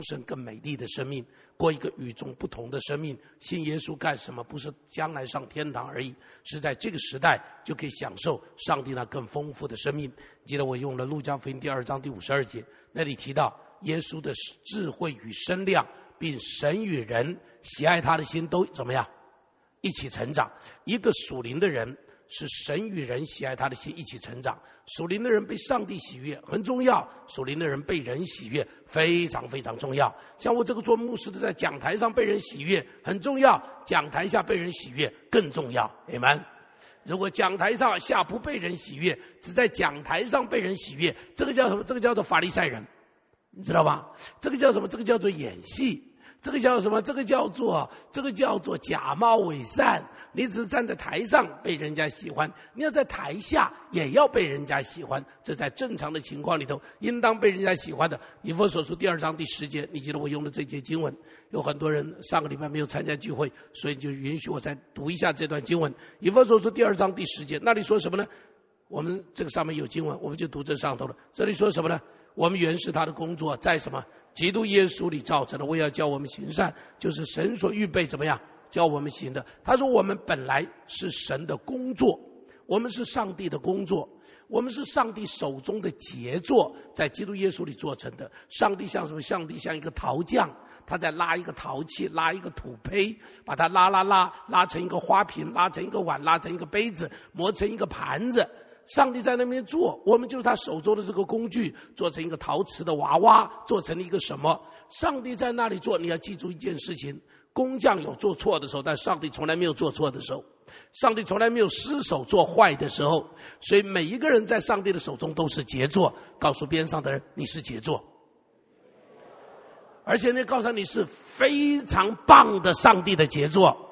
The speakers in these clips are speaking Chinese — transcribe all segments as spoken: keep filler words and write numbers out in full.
盛更美丽的生命，过一个与众不同的生命。信耶稣干什么？不是将来上天堂而已，是在这个时代就可以享受上帝那更丰富的生命。记得我用了路加福音第二章第五十二节，那里提到耶稣的智慧与身量，并神与人喜爱他的心都怎么样一起成长。一个属灵的人是神与人喜爱他的心一起成长。属灵的人被上帝喜悦很重要，属灵的人被人喜悦非常非常重要。像我这个做牧师的，在讲台上被人喜悦很重要，讲台下被人喜悦更重要。Amen。如果讲台上下不被人喜悦，只在讲台上被人喜悦，这个叫什么？这个叫做法利赛人，你知道吧？这个叫什么？这个叫做演戏。这个叫什么？这个叫做这个叫做假冒伪善。你只是站在台上被人家喜欢，你要在台下也要被人家喜欢。这在正常的情况里头，应当被人家喜欢的。以弗所书第二章第十节，你记得我用的这节经文。有很多人上个礼拜没有参加聚会，所以就允许我再读一下这段经文。以弗所书第二章第十节，那里说什么呢？我们这个上面有经文，我们就读这上头了。这里说什么呢？我们原是他的工作，在什么？基督耶稣里造成的。我也要教我们行善，就是神所预备怎么样教我们行的。他说我们本来是神的工作，我们是上帝的工作，我们是上帝手中的杰作，在基督耶稣里做成的。上帝像什么？上帝像一个陶匠，他在拉一个陶器，拉一个土坯，把它拉拉拉拉成一个花瓶，拉成一个碗，拉成一个杯子，磨成一个盘子。上帝在那边做，我们就是他手中的这个工具，做成一个陶瓷的娃娃，做成了一个什么？上帝在那里做。你要记住一件事情，工匠有做错的时候，但上帝从来没有做错的时候，上帝从来没有失手做坏的时候。所以每一个人在上帝的手中都是杰作。告诉边上的人，你是杰作，而且呢，告诉你是非常棒的上帝的杰作。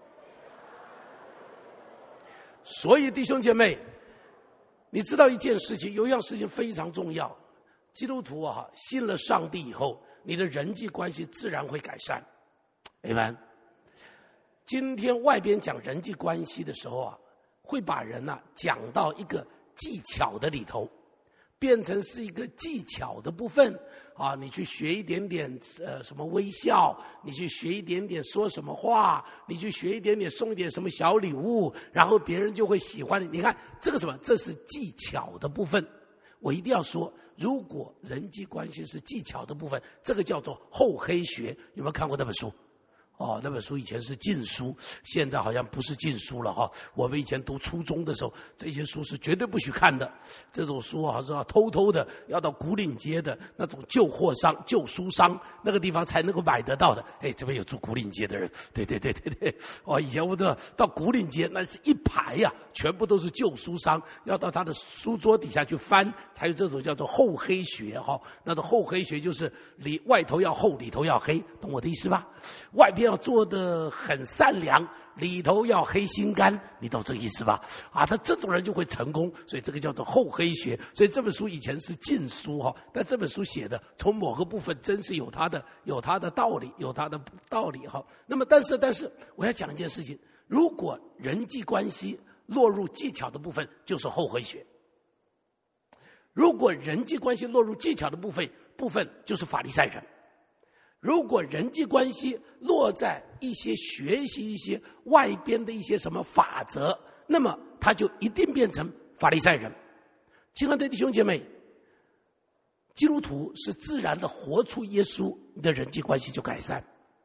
所以弟兄姐妹，你知道一件事情，有一样事情非常重要。基督徒啊，信了上帝以后，你的人际关系自然会改善。Amen。今天外边讲人际关系的时候啊，会把人啊讲到一个技巧的里头，变成是一个技巧的部分啊。你去学一点点呃什么微笑，你去学一点点说什么话，你去学一点点送一点什么小礼物，然后别人就会喜欢你。你看这个什么？这是技巧的部分。我一定要说，如果人际关系是技巧的部分，这个叫做厚黑学。有没有看过那本书？哦，那本书以前是禁书，现在好像不是禁书了哈。我们以前读初中的时候，这些书是绝对不许看的。这种书好像要偷偷的要到古岭街的那种旧货商、旧书商那个地方才能够买得到的。哎，这边有住古岭街的人，对对对对对。哦，以前我的到古岭街那是一排呀、啊，全部都是旧书商，要到他的书桌底下去翻，才有这种叫做厚黑学哈。那种厚黑学就是里外头要厚，里头要黑，懂我的意思吧？外边要做的很善良，里头要黑心肝，你懂这个意思吧？啊，他这种人就会成功，所以这个叫做厚黑学。所以这本书以前是禁书哈，但这本书写的从某个部分真是有它的有它的道理，有它的道理哈。那么，但是但是我要讲一件事情，如果人际关系落入技巧的部分，就是厚黑学；如果人际关系落入技巧的部分部分，就是法利赛人。如果人际关系落在一些学习一些外边的一些什么法则，那么他就一定变成法利赛人。亲爱的弟兄姐妹，基督徒是自然的活出耶稣，你的人际关系就改善，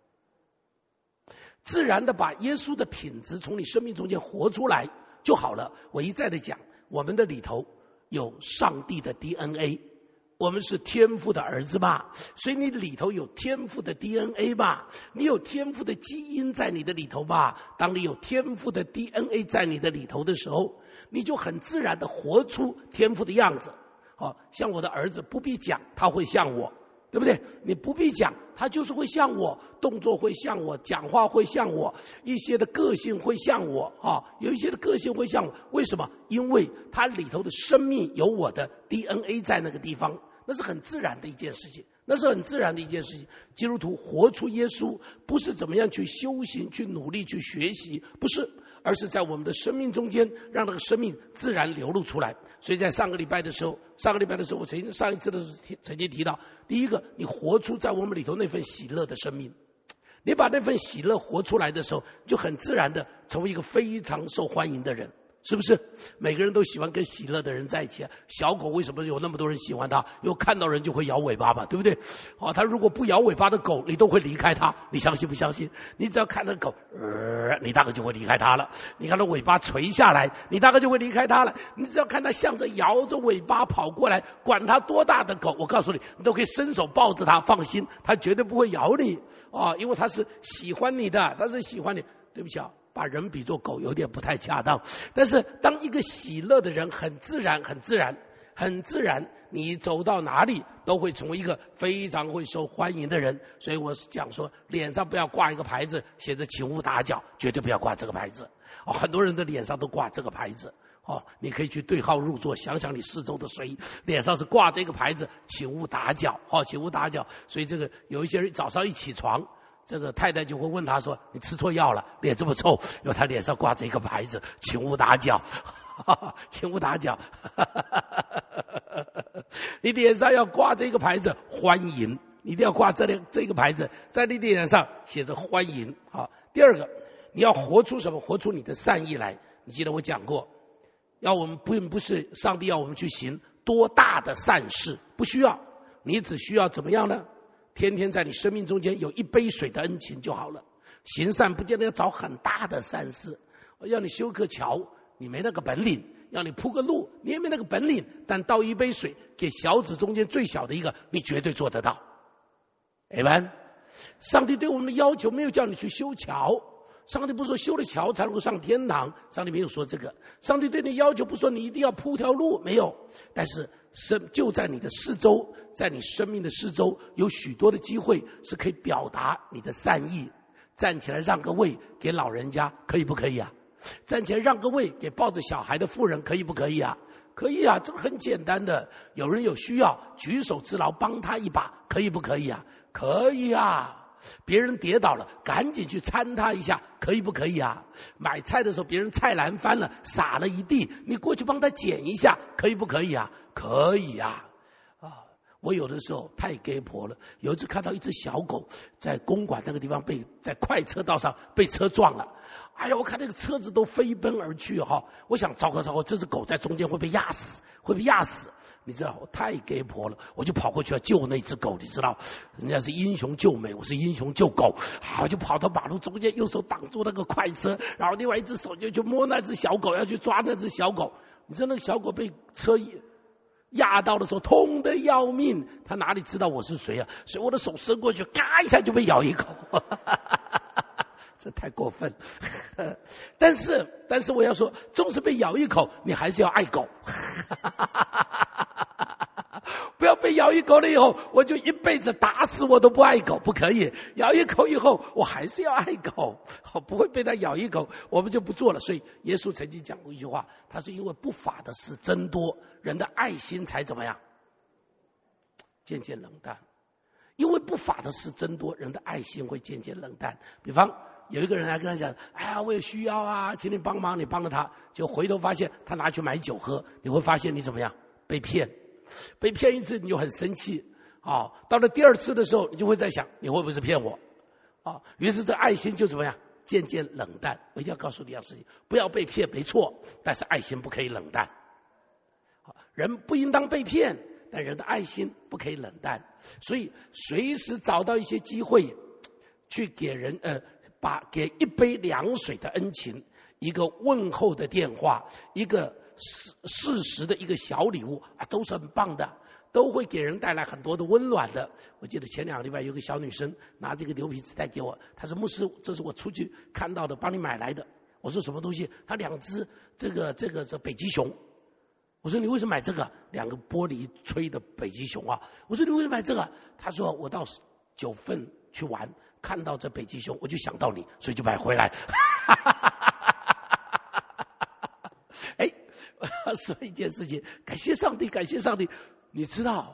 自然的把耶稣的品质从你生命中间活出来就好了。我一再的讲，我们的里头有上帝的 D N A，我们是天父的儿子嘛，所以你里头有天父的 D N A 吧，你有天父的基因在你的里头吧。当你有天父的 D N A 在你的里头的时候，你就很自然的活出天父的样子。好，像我的儿子不必讲，他会像我，对不对？你不必讲，他就是会像我，动作会像我，讲话会像我，一些的个性会像我啊，有一些的个性会像我。为什么？因为他里头的生命有我的 D N A 在那个地方，那是很自然的一件事情，那是很自然的一件事情。基督徒活出耶稣，不是怎么样去修行、去努力、去学习，不是，而是在我们的生命中间，让那个生命自然流露出来。 所以在上个礼拜的时候，上个礼拜的时候，我曾经上一次的时候曾经提到，第一个，你活出在我们里头那份喜乐的生命，你把那份喜乐活出来的时候，就很自然的成为一个非常受欢迎的人。是不是每个人都喜欢跟喜乐的人在一起啊？小狗为什么有那么多人喜欢它？因为看到人就会摇尾巴吧，对不对？哦，它如果不摇尾巴的狗，你都会离开它，你相信不相信？你只要看到狗，呃，你大概就会离开它了。你看它尾巴垂下来，你大概就会离开它了。你只要看它向着摇着尾巴跑过来，管它多大的狗，我告诉你，你都可以伸手抱着它，放心，它绝对不会咬你哦，因为它是喜欢你的，它是喜欢你。对不起啊。把人比作狗有点不太恰当，但是当一个喜乐的人，很自然很自然很自然，你走到哪里都会成为一个非常会受欢迎的人。所以我讲说，脸上不要挂一个牌子写着请勿打搅，绝对不要挂这个牌子。哦，很多人的脸上都挂这个牌子。哦，你可以去对号入座，想想你四周的谁脸上是挂这个牌子请勿打搅。哦，请勿打搅。所以这个有一些人早上一起床，这个太太就会问他说，你吃错药了，脸这么臭，因为他脸上挂着一个牌子请勿打搅，请勿打搅。你脸上要挂这个牌子欢迎，你一定要挂这里这个牌子，在你脸上写着欢迎。好，第二个，你要活出什么？活出你的善意来。你记得我讲过，要我们并不是上帝要我们去行多大的善事，不需要，你只需要怎么样呢？天天在你生命中间有一杯水的恩情就好了。行善不见得要找很大的善事，要你修个桥，你没那个本领；要你铺个路，你也没那个本领。但倒一杯水给小子中间最小的一个，你绝对做得到。Amen。上帝对我们的要求没有叫你去修桥，上帝不是说修了桥才能够上天堂，上帝没有说这个。上帝对你要求不说你一定要铺条路，没有。但是就在你的四周，在你生命的四周，有许多的机会是可以表达你的善意。站起来让个位给老人家，可以不可以啊？站起来让个位给抱着小孩的妇人，可以不可以啊？可以啊，这个很简单的。有人有需要，举手之劳帮他一把，可以不可以啊？可以啊。别人跌倒了，赶紧去搀他一下，可以不可以啊？买菜的时候，别人菜篮翻了，洒了一地，你过去帮他捡一下，可以不可以啊？可以啊！啊，我有的时候太给婆了。有一次看到一只小狗在公馆那个地方被在快车道上被车撞了，哎呀，我看那个车子都飞奔而去哈，我想糟糕糟糕，这只狗在中间会被压死，会被压死。你知道我太给婆了，我就跑过去要救那只狗，你知道，人家是英雄救美，我是英雄救狗，好就跑到马路中间，用手挡住那个快车，然后另外一只手就去摸那只小狗，要去抓那只小狗。你知道那个小狗被车压到的时候痛得要命，他哪里知道我是谁啊？所以我的手伸过去，嘎一下就被咬一口。这太过分。但是但是我要说，纵使被咬一口，你还是要爱狗。不要被咬一口了以后，我就一辈子打死我都不爱狗，不可以。咬一口以后，我还是要爱狗，不会被它咬一口，我们就不做了。所以耶稣曾经讲过一句话，他说因为不法的事增多，人的爱心才怎么样？渐渐冷淡。因为不法的事增多，人的爱心会渐渐冷淡。比方有一个人来跟他讲，哎呀，我有需要啊，请你帮忙，你帮了他，就回头发现他拿去买酒喝，你会发现你怎么样？被骗，被骗一次你就很生气啊，到了第二次的时候，你就会在想，你会不会是骗我啊？于是这爱心就怎么样？渐渐冷淡。我一定要告诉你一样事情，不要被骗，没错，但是爱心不可以冷淡。人不应当被骗，但人的爱心不可以冷淡。所以随时找到一些机会去给人呃，把给一杯凉水的恩情，一个问候的电话，一个适时的一个小礼物啊，都是很棒的，都会给人带来很多的温暖的。我记得前两个礼拜有个小女生拿这个牛皮纸袋给我，她说牧师，这是我出去看到的，帮你买来的。我说什么东西？她两只这个这个这北极熊。我说你为什么买这个？两个玻璃吹的北极熊啊！我说你为什么买这个？他说我到九份去玩，看到这北极熊，我就想到你，所以就买回来。哎，说一件事情，感谢上帝，感谢上帝。你知道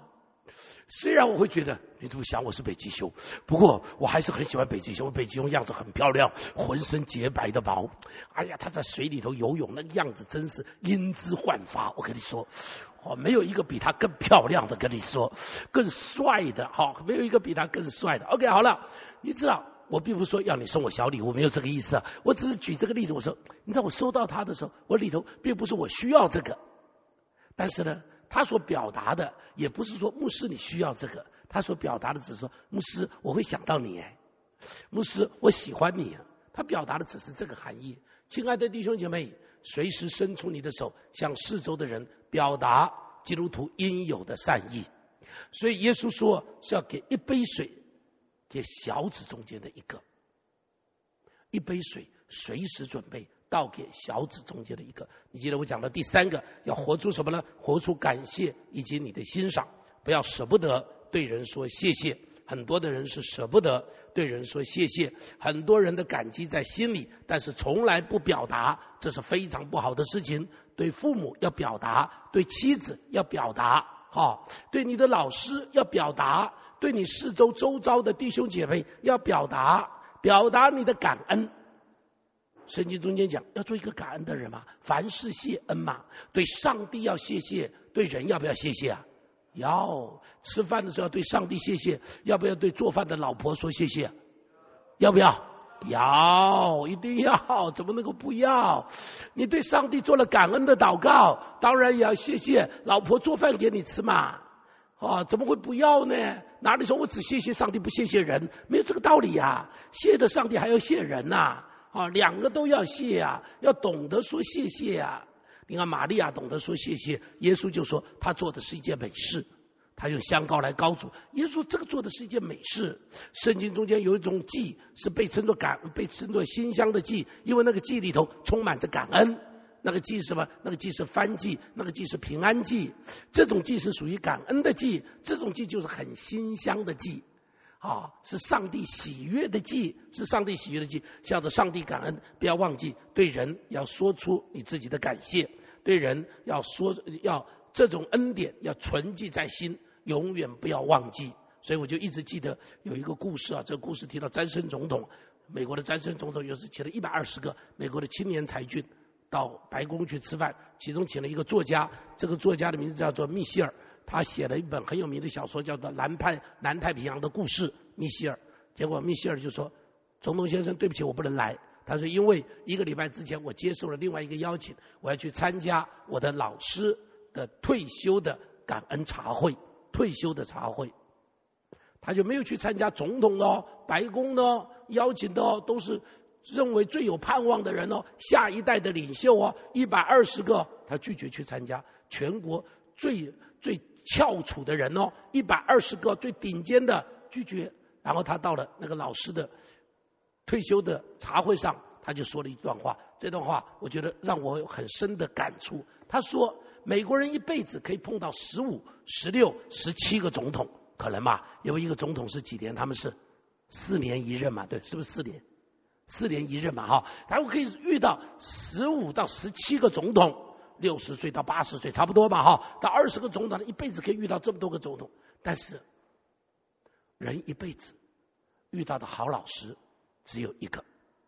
虽然我会觉得你怎么想我是北极熊，不过我还是很喜欢北极熊。北极熊样子很漂亮，浑身洁白的毛，哎呀，它在水里头游泳那个样子真是英姿焕发。我跟你说，哦，没有一个比它更漂亮的，跟你说，更帅的，好、哦，没有一个比它更帅的。OK， 好了，你知道我并不是说要你送我小礼物，没有这个意思啊。我只是举这个例子，我说，你知道我收到它的时候，我里头并不是我需要这个，但是呢。他所表达的也不是说牧师你需要这个，他所表达的只是说牧师我会想到你，哎，牧师我喜欢你，他表达的只是这个含义。亲爱的弟兄姐妹，随时伸出你的手，向四周的人表达基督徒应有的善意。所以耶稣说是要给一杯水给小子中间的一个，一杯水随时准备倒给小子中间的一个。你记得我讲的第三个，要活出什么呢？活出感谢以及你的欣赏，不要舍不得对人说谢谢。很多的人是舍不得对人说谢谢，很多人的感激在心里，但是从来不表达，这是非常不好的事情。对父母要表达，对妻子要表达，哦，对你的老师要表达，对你四周周遭的弟兄姐妹要表达，表达你的感恩。圣经中间讲要做一个感恩的人嘛，凡事谢恩嘛。对上帝要谢谢，对人要不要谢谢啊？要。吃饭的时候要对上帝谢谢，要不要对做饭的老婆说谢谢？要不要？要，一定要，怎么能够不要？你对上帝做了感恩的祷告，当然也要谢谢老婆做饭给你吃嘛。啊，怎么会不要呢？哪里说我只谢谢上帝不谢谢人？没有这个道理啊！谢的上帝还要谢人呐、啊。啊，两个都要谢啊，要懂得说谢谢啊。你看玛利亚懂得说谢谢，耶稣就说他做的是一件美事，他用香膏来膏主。耶稣这个做的是一件美事。圣经中间有一种祭是被称作感，被称作馨香的祭，因为那个祭里头充满着感恩。那个祭是什么？那个祭是燔祭，那个祭是平安祭。这种祭是属于感恩的祭，这种祭就是很馨香的祭。啊，是上帝喜悦的祭，是上帝喜悦的祭，向着上帝感恩。不要忘记对人要说出你自己的感谢，对人要说要这种恩典要存记在心，永远不要忘记。所以我就一直记得有一个故事啊，这个故事提到詹森总统，美国的詹森总统有时请了一百二十个美国的青年才俊到白宫去吃饭，其中请了一个作家，这个作家的名字叫做密歇尔。他写了一本很有名的小说，叫做《南派南太平洋的故事》。密歇尔，结果密歇尔就说：“总统先生，对不起，我不能来。”他说：“因为一个礼拜之前，我接受了另外一个邀请，我要去参加我的老师的退休的感恩茶会，退休的茶会。”他就没有去参加总统的哦、白宫的哦、邀请的哦，都是认为最有盼望的人哦，下一代的领袖哦，一百二十个，他拒绝去参加。全国最最翘楚的人哦，一百二十个最顶尖的拒绝。然后他到了那个老师的退休的茶会上，他就说了一段话，这段话我觉得让我有很深的感触。他说，美国人一辈子可以碰到十五、十六、十七个总统，可能吧？因为一个总统是几年？他们是四年一任嘛，对，是不是四年？四年一任嘛，哈，然后可以遇到十五到十七个总统。六十岁到八十岁差不多吧，哈，到二十个总统，一辈子可以遇到这么多个总统。但是人一辈子遇到的好老师只有一个，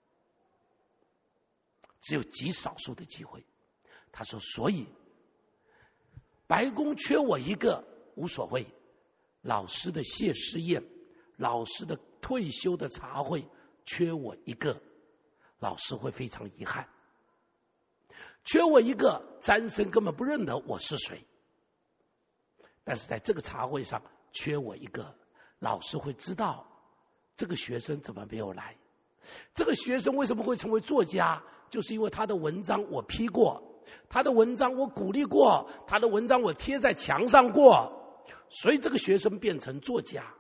只有极少数的机会。他说，所以白宫缺我一个无所谓，老师的谢师宴，老师的退休的茶会缺我一个，老师会非常遗憾。缺我一个，詹森根本不认得我是谁。但是在这个茶会上缺我一个，老师会知道这个学生怎么没有来。这个学生为什么会成为作家，就是因为他的文章我批过，他的文章我鼓励过，他的文章我贴在墙上过，所以这个学生变成作家。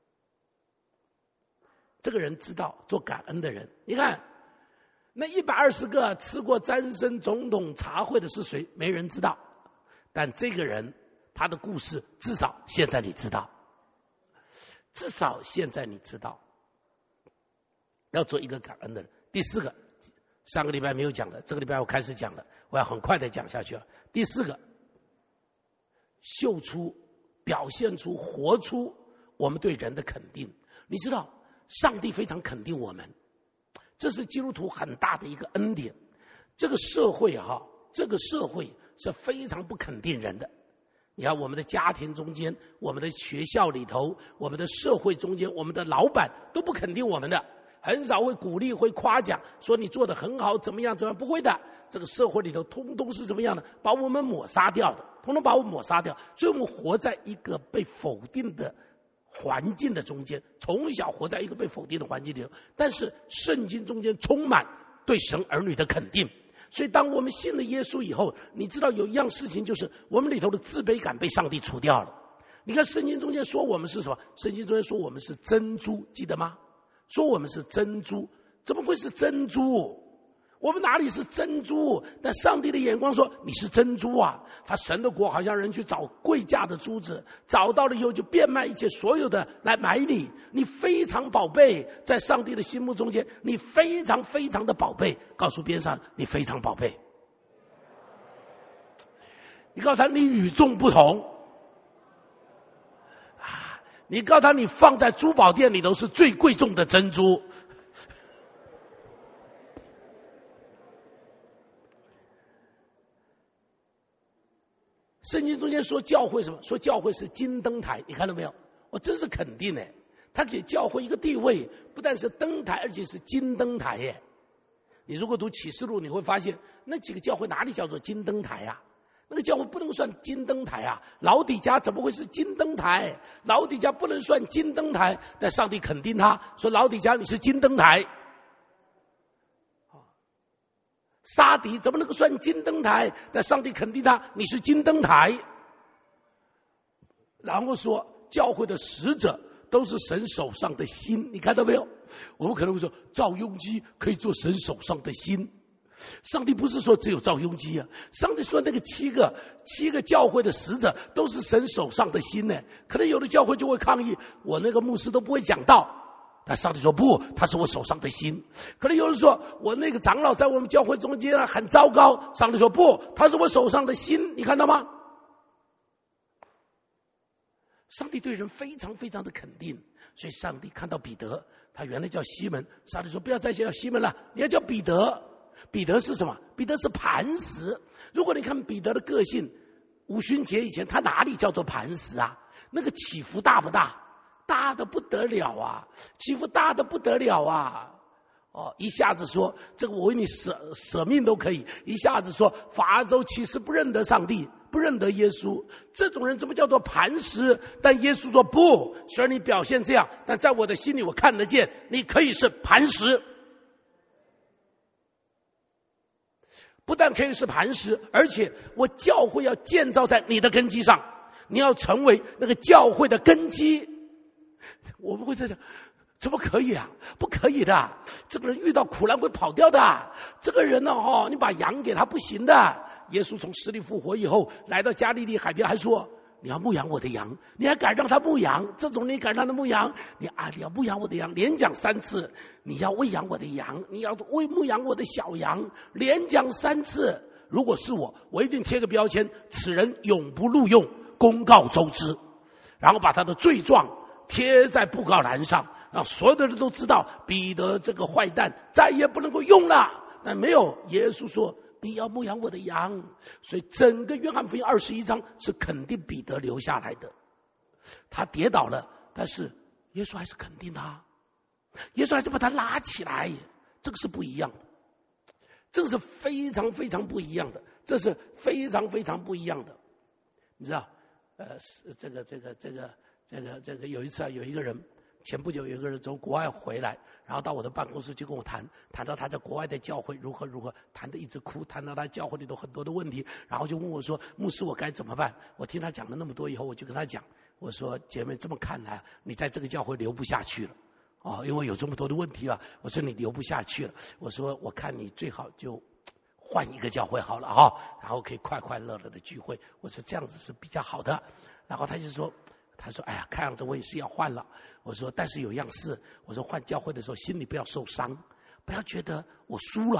这个人知道做感恩的人，你看那一百二十个吃过詹森总统茶会的是谁？没人知道。但这个人他的故事至少现在你知道，至少现在你知道。要做一个感恩的人。第四个，上个礼拜没有讲的，这个礼拜我开始讲了，我要很快的讲下去了。第四个，秀出表现出、活出我们对人的肯定。你知道，上帝非常肯定我们，这是基督徒很大的一个恩典。这个社会哈、啊，这个社会是非常不肯定人的。你看，我们的家庭中间，我们的学校里头，我们的社会中间，我们的老板都不肯定我们的，很少会鼓励、会夸奖，说你做得很好，怎么样怎么样，不会的。这个社会里头通通是怎么样的，把我们抹杀掉的，通通把我们抹杀掉。所以我们活在一个被否定的环境的中间，从小活在一个被否定的环境里头。但是圣经中间充满对神儿女的肯定。所以当我们信了耶稣以后，你知道有一样事情，就是我们里头的自卑感被上帝除掉了。你看圣经中间说我们是什么？圣经中间说我们是珍珠，记得吗？说我们是珍珠，怎么会是珍珠？我们哪里是珍珠？但上帝的眼光说你是珍珠啊！他神的国好像人去找贵价的珠子，找到了以后就变卖一切所有的来买你。你非常宝贝，在上帝的心目中间，你非常非常的宝贝。告诉边上，你非常宝贝。你告诉他，你与众不同。啊，你告诉他，你放在珠宝店里头是最贵重的珍珠。圣经中间说教会什么？说教会是金灯台，你看到没有？我真是肯定的，他给教会一个地位，不但是灯台，而且是金灯台耶。你如果读启示录，你会发现那几个教会哪里叫做金灯台啊？那个教会不能算金灯台啊！老底嘉怎么会是金灯台？老底嘉不能算金灯台，但上帝肯定他说老底嘉你是金灯台。沙迪怎么能够算金灯台？但上帝肯定他你是金灯台。然后说教会的使者都是神手上的心，你看到没有？我们可能会说赵雍基可以做神手上的心，上帝不是说只有赵雍基啊，上帝说那个七个七个教会的使者都是神手上的心呢。可能有的教会就会抗议，我那个牧师都不会讲道。但上帝说不，他是我手上的心。可能有人说我那个长老在我们教会中间很糟糕，上帝说不，他是我手上的心。你看到吗？上帝对人非常非常的肯定，所以上帝看到彼得，他原来叫西门，上帝说不要再叫西门了，你要叫彼得。彼得是什么？彼得是磐石。如果你看彼得的个性，五旬节以前他哪里叫做磐石啊？那个起伏大不大？大的不得了啊，起伏大的不得了啊！哦，一下子说这个我为你舍舍命都可以，一下子说法州其实不认得上帝，不认得耶稣，这种人怎么叫做磐石？但耶稣说不，虽然你表现这样，但在我的心里我看得见，你可以是磐石。不但可以是磐石，而且我教会要建造在你的根基上，你要成为那个教会的根基。我们会在讲，怎么可以啊？不可以的，这个人遇到苦难会跑掉的。这个人呢、哦，你把羊给他不行的。耶稣从死里复活以后，来到加利利海边，还说你要牧养我的羊，你还敢让他牧羊？这种你敢让他牧羊？你啊，你要牧养我的羊，连讲三次。你要喂养我的羊，你要喂牧养我的小羊，连讲三次。如果是我，我一定贴个标签：此人永不录用，公告周知。然后把他的罪状贴在布告栏上，让所有的人都知道彼得这个坏蛋再也不能够用了。但没有，耶稣说你要牧养我的羊。所以整个约翰福音二十一章是肯定彼得留下来的。他跌倒了，但是耶稣还是肯定他，耶稣还是把他拉起来。这个是不一样的，这个是非常非常不一样的，这是非常非常不一样的。你知道，呃，这个这个这个这个这个有一次啊，有一个人，前不久有一个人从国外回来，然后到我的办公室就跟我谈，谈到他在国外的教会如何如何，谈得一直哭，谈到他教会里头很多的问题，然后就问我说：“牧师，我该怎么办？”我听他讲了那么多以后，我就跟他讲，我说：“姐妹，这么看来，你在这个教会留不下去了。”哦，因为有这么多的问题啊，我说你留不下去了。我说我看你最好就换一个教会好了啊、哦，然后可以快快乐乐的聚会。我说这样子是比较好的。然后他就说，他说哎呀，看样子我也是要换了。我说但是有样事，我说换教会的时候心里不要受伤，不要觉得我输了，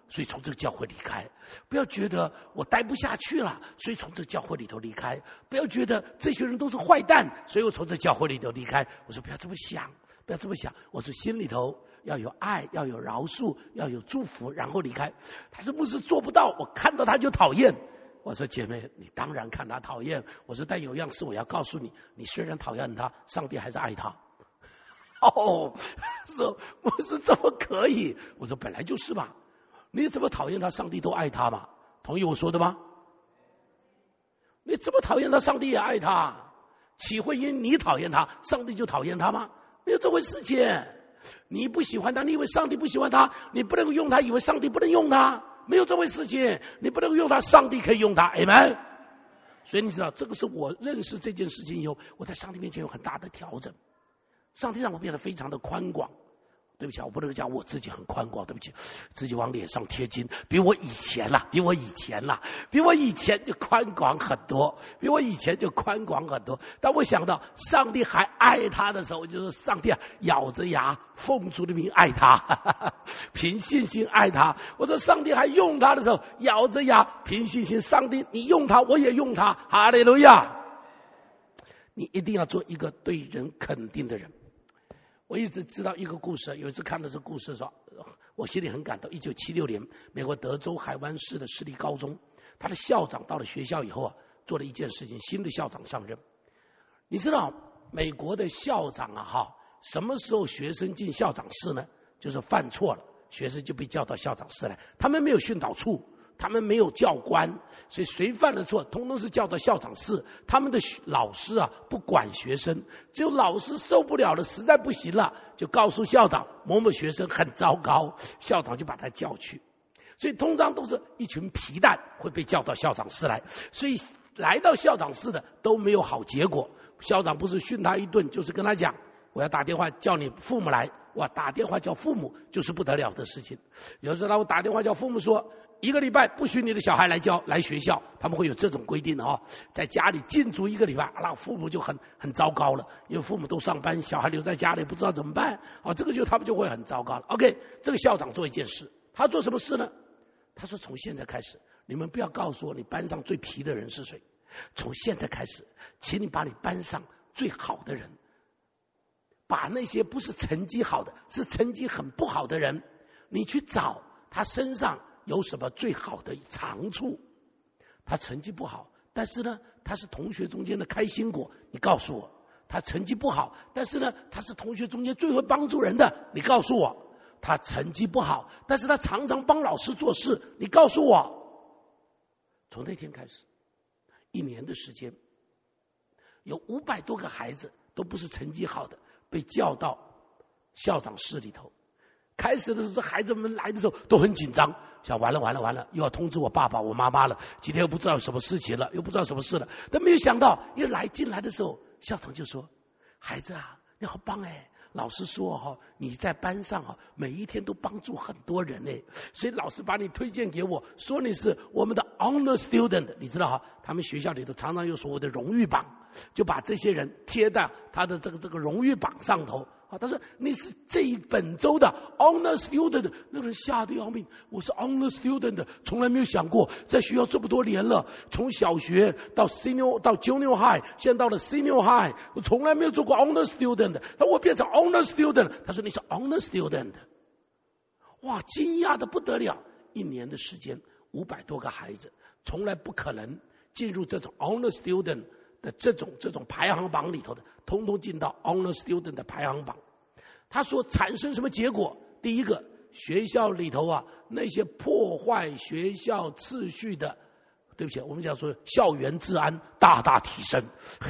所以从这个教会离开。不要觉得我待不下去了，所以从这个教会里头离开。不要觉得这些人都是坏蛋，所以我从这教会里头离开。我说不要这么想，不要这么想。我说心里头要有爱，要有饶恕，要有祝福，然后离开。他说牧师做不到，我看到他就讨厌。我说姐妹，你当然看他讨厌。我说但有样事我要告诉你，你虽然讨厌他，上帝还是爱他。哦，说我说怎么可以？我说本来就是嘛，你怎么讨厌他，上帝都爱他嘛？同意我说的吗？你怎么讨厌他，上帝也爱他？岂会因你讨厌他，上帝就讨厌他吗？没有这回事情。你不喜欢他，你以为上帝不喜欢他？你不能用他，以为上帝不能用他？没有这回事情。你不能用他，上帝可以用他。Amen。所以你知道，这个是我认识这件事情以后，我在上帝面前有很大的调整。上帝让我变得非常的宽广。对不起，我不能讲我自己很宽广，对不起，自己往脸上贴金，比我以前啦，比我以前啦，比我以前就宽广很多，比我以前就宽广很多。当我想到上帝还爱他的时候，我就说上帝啊，咬着牙奉主的名爱他，哈哈哈，凭信心爱他。我说上帝还用他的时候，咬着牙凭信心，上帝你用他，我也用他，哈利路亚。你一定要做一个对人肯定的人。我一直知道一个故事，有一次看到这故事的时候，我心里很感动。一九七六年，美国德州海湾市的私立高中，他的校长到了学校以后啊，做了一件事情，新的校长上任。你知道美国的校长啊，哈，什么时候学生进校长室呢？就是犯错了，学生就被叫到校长室来。他们没有训导处，他们没有教官，所以谁犯了错，通通是叫到校长室。他们的老师啊，不管学生，只有老师受不了了，实在不行了，就告诉校长某某学生很糟糕，校长就把他叫去。所以通常都是一群皮蛋会被叫到校长室来，所以来到校长室的都没有好结果。校长不是训他一顿，就是跟他讲，我要打电话叫你父母来。哇，打电话叫父母就是不得了的事情。有时候他会打电话叫父母说，一个礼拜不许你的小孩来教来学校，他们会有这种规定的哦。在家里禁足一个礼拜，那父母就很很糟糕了，因为父母都上班，小孩留在家里不知道怎么办啊，这个就他们就会很糟糕了。OK， 这个校长做一件事，他做什么事呢？他说从现在开始，你们不要告诉我你班上最皮的人是谁，从现在开始，请你把你班上最好的人，把那些不是成绩好的，是成绩很不好的人，你去找他身上有什么最好的长处。他成绩不好，但是呢他是同学中间的开心果，你告诉我。他成绩不好，但是呢他是同学中间最会帮助人的，你告诉我。他成绩不好，但是他常常帮老师做事，你告诉我。从那天开始，一年的时间，有五百多个孩子都不是成绩好的，被叫到校长室里头。开始的时候，孩子们来的时候都很紧张，想完了完了完了，又要通知我爸爸我妈妈了，今天又不知道什么事情了，又不知道什么事了。但没有想到，一来进来的时候，校长就说：“孩子啊，你好棒哎！老师说哈，你在班上哈，每一天都帮助很多人哎，所以老师把你推荐给我，说你是我们的 honor student。你知道哈，他们学校里头常常有所谓的荣誉榜，就把这些人贴到他的这个这个荣誉榜上头。”啊，他说你是这一本周的 honor student， 那个人吓得要命。我是 honor student， 从来没有想过在学校这么多年了，从小学到 senior 到 junior high， 现在到了 senior high， 我从来没有做过 honor student。那我变成 honor student， 他说你是 honor student， 哇，惊讶的不得了。一年的时间，五百多个孩子，从来不可能进入这种 honor student的这种这种排行榜里头的，通通进到 honor student 的排行榜。他说产生什么结果？第一个，学校里头啊，那些破坏学校秩序的，对不起，我们讲说校园治安大大提升，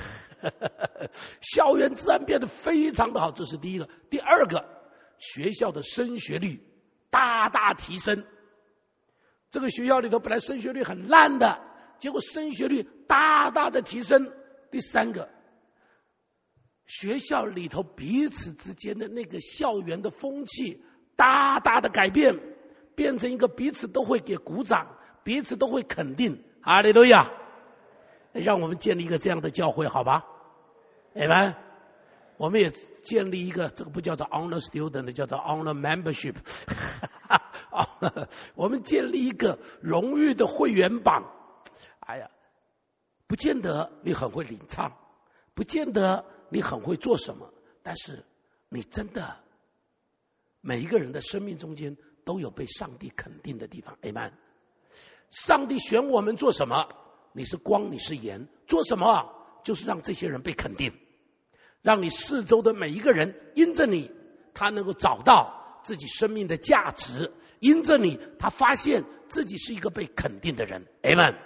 校园治安变得非常的好，这是第一个。第二个，学校的升学率大大提升。这个学校里头本来升学率很烂的，结果升学率大大的提升。第三个，学校里头彼此之间的那个校园的风气大大的改变，变成一个彼此都会给鼓掌，彼此都会肯定。哈利路亚！让我们建立一个这样的教会，好吧？阿们。我们也建立一个，这个不叫做 honor student， 叫做 honor membership。 呵呵，我们建立一个荣誉的会员榜。哎呀，不见得你很会领唱，不见得你很会做什么，但是你真的每一个人的生命中间都有被上帝肯定的地方。Amen。上帝选我们做什么？你是光，你是盐，做什么？就是让这些人被肯定，让你四周的每一个人因着你，他能够找到自己生命的价值，因着你，他发现自己是一个被肯定的人。Amen。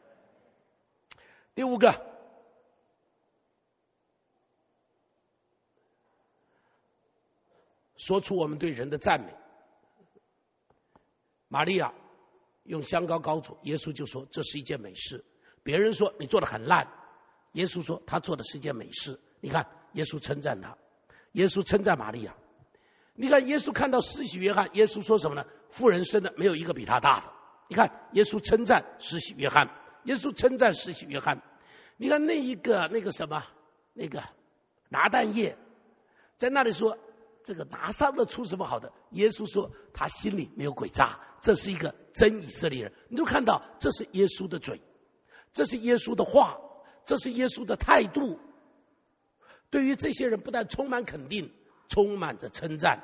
第五个，说出我们对人的赞美。玛利亚用香膏膏主，耶稣就说这是一件美事。别人说你做得很烂，耶稣说他做的是一件美事。你看，耶稣称赞他，耶稣称赞玛利亚。你看，耶稣看到施洗约翰，耶稣说什么呢？妇人生的没有一个比他大的。你看，耶稣称赞施洗约翰，耶稣称赞施洗约翰。你看那一个那个什么那个拿但业在那里说，这个拿撒勒出什么好的？耶稣说他心里没有诡诈，这是一个真以色列人。你就看到这是耶稣的嘴，这是耶稣的话，这是耶稣的态度。对于这些人不但充满肯定，充满着称赞。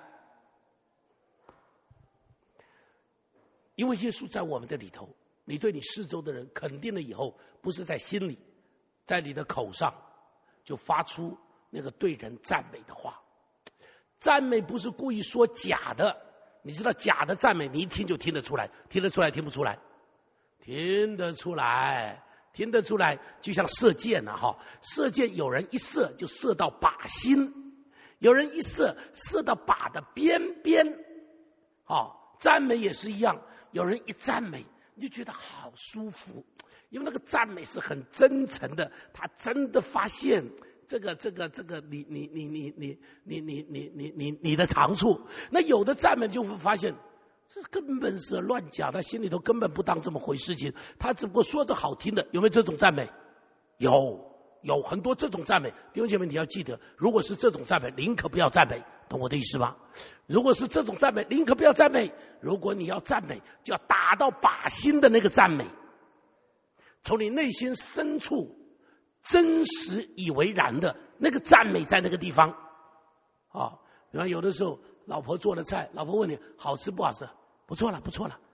因为耶稣在我们的里头，你对你四周的人肯定了以后，不是在心里，在你的口上就发出那个对人赞美的话。赞美不是故意说假的，你知道假的赞美你一听就听得出来，听得出来听不出来？听得出来，听得出来。就像射箭啊，哈，射箭有人一射就射到靶心，有人一射射到靶的边边。好，赞美也是一样，有人一赞美你就觉得好舒服，因为那个赞美是很真诚的，他真的发现这个这个这个你你你你你你你你你你你的长处。那有的赞美就会发现这根本是乱讲，他心里头根本不当这么回事情，他只不过说着好听的。有没有这种赞美？有，有很多这种赞美。弟兄姐妹，你要记得，如果是这种赞美，宁可不要赞美，懂我的意思吗？如果是这种赞美，宁可不要赞美。如果你要赞美，就要打到靶心的那个赞美，从你内心深处真实以为然的那个赞美在那个地方啊。比方有的时候老婆做的菜，老婆问你好吃不好吃？不错了，不错了。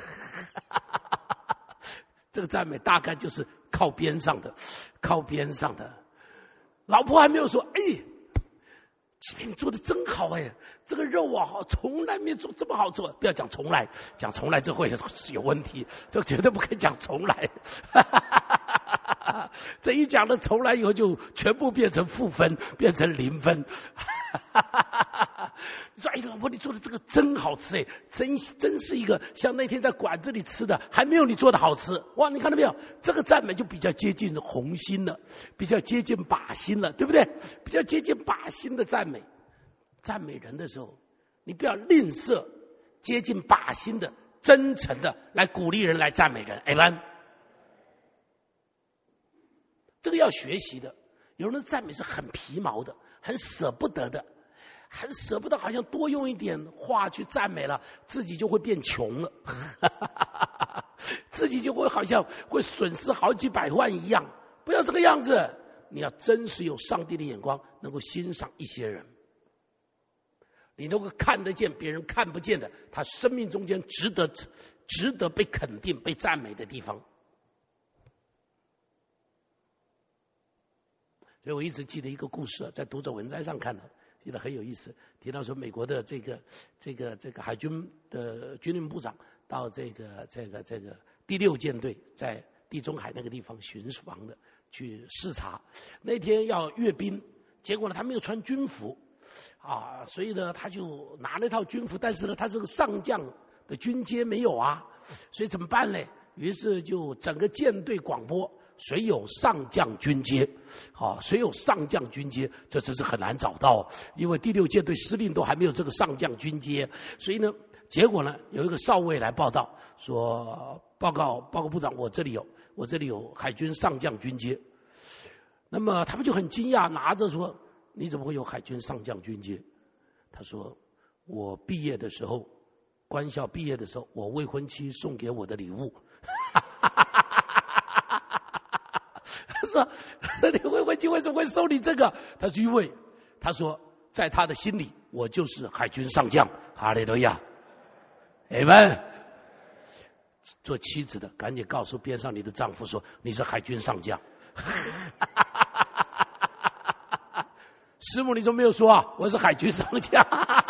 这个赞美大概就是靠边上的，靠边上的。老婆还没有说，哎，姐妹你做的真好哎，这个肉啊，从来没做这么好吃。不要讲从来，讲从来这会有问题，这绝对不可以讲从来。这一讲了从来以后，就全部变成负分，变成零分。你说哎，老婆你做的这个真好吃哎，真真是一个像那天在馆子里吃的还没有你做的好吃。哇，你看到没有？这个赞美就比较接近红心了，比较接近靶心了，对不对？比较接近靶心的赞美。赞美人的时候，你不要吝啬接近靶心的真诚的来鼓励人，来赞美人。Amen。这个要学习的。有人的赞美是很皮毛的，很舍不得的，很舍不得，好像多用一点话去赞美了，自己就会变穷了，自己就会好像会损失好几百万一样。不要这个样子，你要真实有上帝的眼光，能够欣赏一些人，你能够看得见别人看不见的，他生命中间值得值得被肯定、被赞美的地方。所以我一直记得一个故事，在读者文摘上看到，记得很有意思。提到说，美国的这个这个这个海军的军令部长到这个这个这个第六舰队在地中海那个地方巡防的去视察，那天要阅兵，结果呢他没有穿军服啊，所以呢他就拿了一套军服，但是呢他这个上将的军阶没有啊，所以怎么办呢？于是就整个舰队广播。谁有上将军阶？好，谁有上将军阶？这真是很难找到，因为第六舰队司令都还没有这个上将军阶。所以呢，结果呢，有一个少尉来报道说：“报告，报告部长，我这里有，我这里有海军上将军阶。”那么他们就很惊讶，拿着说：“你怎么会有海军上将军阶？”他说：“我毕业的时候官校毕业的时候，我未婚妻送给我的礼物。他说：“你未婚妻为什么会送你这个？”他说：“因为他说在他的心里，我就是海军上将。”哈利路亚，阿们。做妻子的，赶紧告诉边上你的丈夫说：“你是海军上将。”师母，你怎么没有说啊？我是海军上将。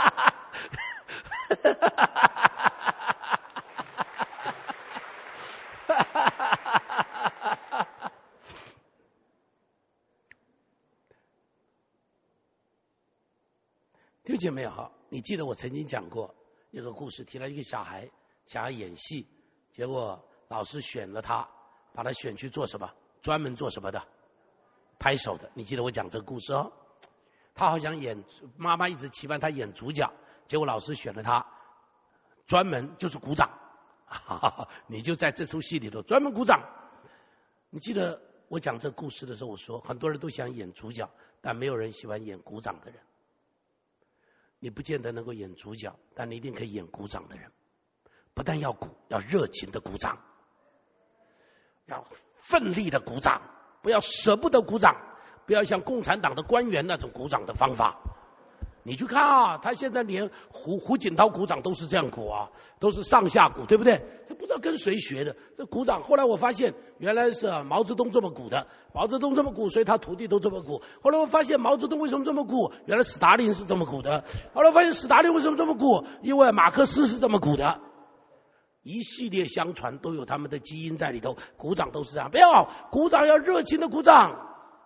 弟兄姐妹好，你记得我曾经讲过一个故事，提了一个小孩，小孩演戏，结果老师选了他，把他选去做什么？专门做什么的？拍手的。你记得我讲这个故事哦？他好像演，妈妈一直期盼他演主角，结果老师选了他，专门就是鼓掌。你就在这出戏里头专门鼓掌。你记得我讲这个故事的时候，我说很多人都想演主角，但没有人喜欢演鼓掌的人。你不见得能够演主角，但你一定可以演鼓掌的人。不但要鼓，要热情的鼓掌，要奋力的鼓掌，不要舍不得鼓掌，不要像共产党的官员那种鼓掌的方法。你去看啊，他现在连胡胡锦涛鼓掌都是这样鼓啊，都是上下鼓，对不对？这不知道跟谁学的这鼓掌。后来我发现原来是、啊、毛泽东这么鼓的，毛泽东这么鼓，所以他徒弟都这么鼓。后来我发现毛泽东为什么这么鼓，原来斯大林是这么鼓的。后来我发现斯大林为什么这么鼓，因为马克思是这么鼓的。一系列相传都有他们的基因在里头，鼓掌都是这样。不要鼓掌，要热情的鼓掌。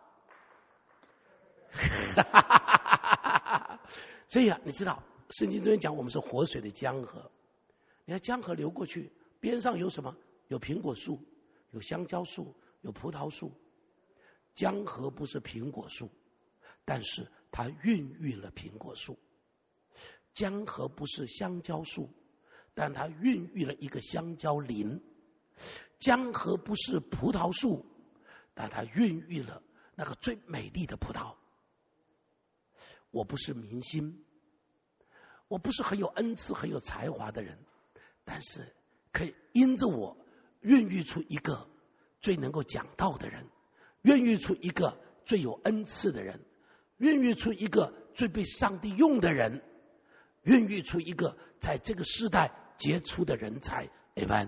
所以啊，你知道圣经中讲我们是活水的江河。你看江河流过去，边上有什么？有苹果树，有香蕉树，有葡萄树。江河不是苹果树，但是它孕育了苹果树。江河不是香蕉树，但它孕育了一个香蕉林。江河不是葡萄树，但它孕育了那个最美丽的葡萄。我不是明星，我不是很有恩赐很有才华的人，但是可以因着我孕育出一个最能够讲道的人，孕育出一个最有恩赐的人，孕育出一个最被上帝用的人，孕育出一个在这个时代杰出的人才。Amen。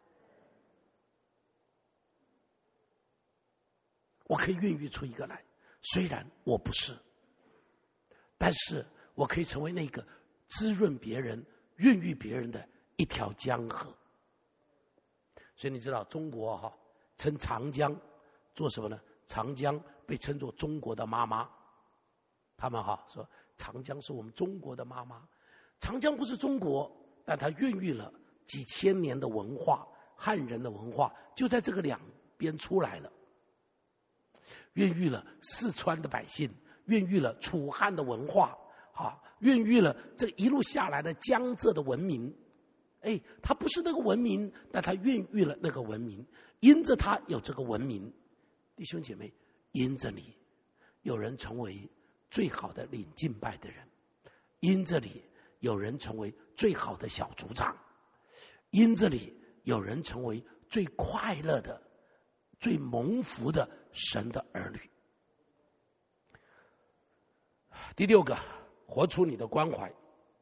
我可以孕育出一个来，虽然我不是，但是我可以成为那个滋润别人、孕育别人的一条江河。所以你知道中国哈、啊、称长江做什么呢？长江被称作中国的妈妈。他们哈、啊、说长江是我们中国的妈妈。长江不是中国，但它孕育了几千年的文化，汉人的文化就在这个两边出来了，孕育了四川的百姓，孕育了楚汉的文化，啊，孕育了这一路下来的江浙的文明。哎，它不是那个文明，但它孕育了那个文明，因着它有这个文明，弟兄姐妹，因着你有人成为最好的领敬拜的人，因着你有人成为最好的小组长，因着你有人成为最快乐的、最蒙福的神的儿女。第六个，活出你的关怀。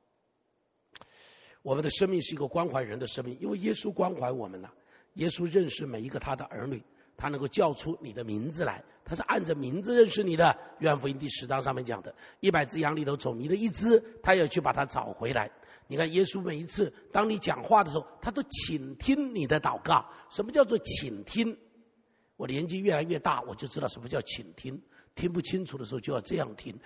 我们的生命是一个关怀人的生命，因为耶稣关怀我们了、啊。耶稣认识每一个他的儿女，他能够叫出你的名字来，他是按着名字认识你的。约翰福音第十章上面讲的，一百只羊里头走迷了一只，他要去把它找回来。你看耶稣每一次当你讲话的时候，他都倾听你的祷告。什么叫做倾听？我年纪越来越大，我就知道什么叫倾听。听不清楚的时候就要这样听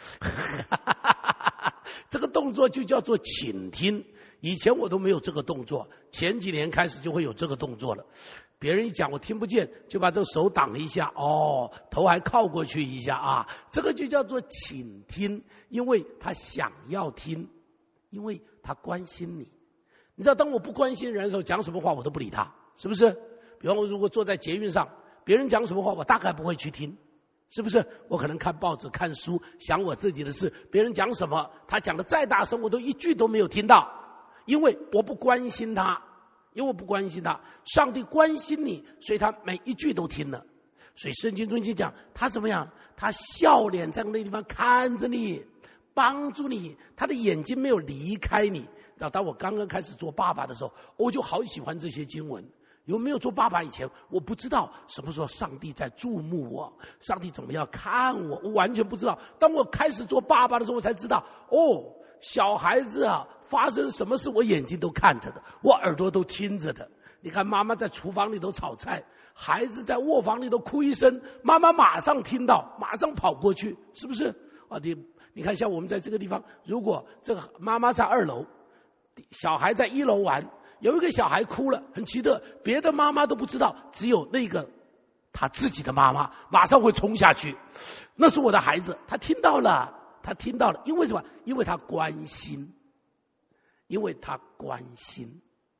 这个动作就叫做倾听。以前我都没有这个动作，前几年开始就会有这个动作了。别人一讲我听不见，就把这个手挡一下，哦，头还靠过去一下啊，这个就叫做倾听，因为他想要听，因为他关心你。你知道当我不关心人的时候，讲什么话我都不理他，是不是？比方我如果坐在捷运上，别人讲什么话我大概不会去听，是不是？我可能看报纸看书想我自己的事，别人讲什么他讲的再大声我都一句都没有听到， 因为我不关心他，因为我不关心他。上帝关心你，所以他每一句都听了。所以圣经中就讲，他怎么样？他笑脸在那地方看着你，帮助你，他的眼睛没有离开你。当我刚刚开始做爸爸的时候，我就好喜欢这些经文。有没有做爸爸以前，我不知道什么时候上帝在注目我，上帝怎么样看我，我完全不知道。当我开始做爸爸的时候，我才知道，哦，小孩子啊，发生什么事我眼睛都看着的，我耳朵都听着的。你看妈妈在厨房里头炒菜，孩子在卧房里头哭一声，妈妈马上听到，马上跑过去，是不是啊？你你看，像我们在这个地方，如果这个妈妈在二楼，小孩在一楼玩，有一个小孩哭了，很奇特，别的妈妈都不知道，只有那个他自己的妈妈马上会冲下去，那是我的孩子，他听到了，他听到了，因为什么？因为他关心，因为他关心。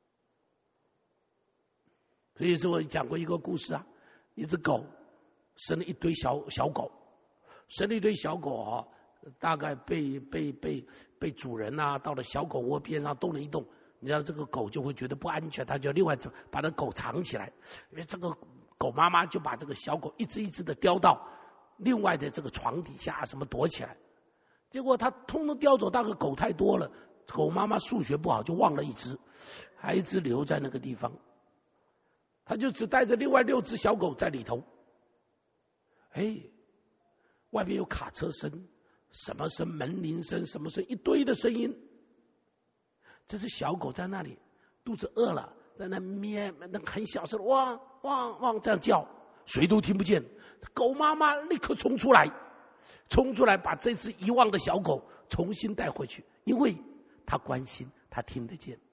所以说我讲过一个故事啊，一只狗生了一堆小小狗，生了一堆小狗啊，大概被被被被主人啊到了小狗窝边上动了一动，你知道这个狗就会觉得不安全，它就另外把那狗藏起来，因为这个狗妈妈就把这个小狗一只一只的叼到另外的这个床底下什么躲起来，结果它通通叼走，大概狗太多了，狗妈妈数学不好就忘了一只，还一只留在那个地方，他就只带着另外六只小狗在里头。哎，外面有卡车声，什么声，门铃声，什么声，一堆的声音。这只小狗在那里肚子饿了，在那咩，那很小声的汪汪汪这样叫，谁都听不见。狗妈妈立刻冲出来，冲出来把这只遗忘的小狗重新带回去，因为他关心，他听得见。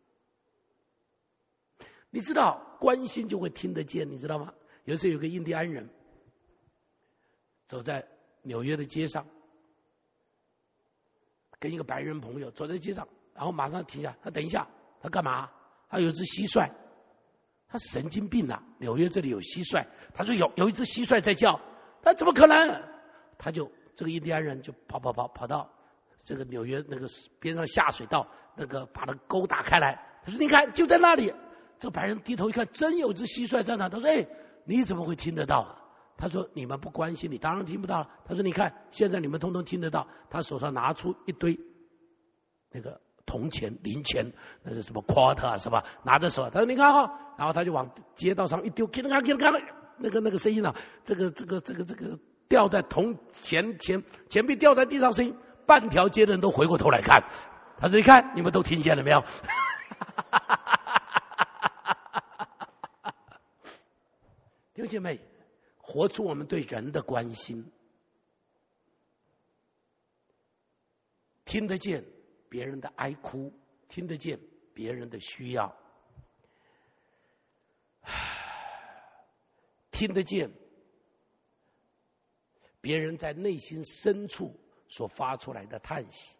你知道关心就会听得见，你知道吗？有时候有个印第安人走在纽约的街上，跟一个白人朋友走在街上，然后马上停下，他等一下，他干嘛？他有一只蟋蟀，他神经病啊！纽约这里有蟋蟀，他说有有一只蟋蟀在叫，他怎么可能？他就这个印第安人就跑跑跑跑到这个纽约那个边上下水道，那个把那沟打开来，他说你看就在那里。这个白人低头一看，真有只蟋蟀在那。他说：“哎，你怎么会听得到啊？”他说：“你们不关心，你当然听不到了。”他说：“你看，现在你们通通听得到。”他手上拿出一堆那个铜钱、零钱，那是什么 quarter 啊，什么拿在手。他说：“你看哈。”然后他就往街道上一丢，看看看看，那个那个声音啊，这个这个这个这个掉在铜钱钱钱币掉在地上声音，半条街的人都回过头来看。他说：“你看，你们都听见了没有？”弟兄姐妹，活出我们对人的关心，听得见别人的哀哭，听得见别人的需要，听得见别人在内心深处所发出来的叹息。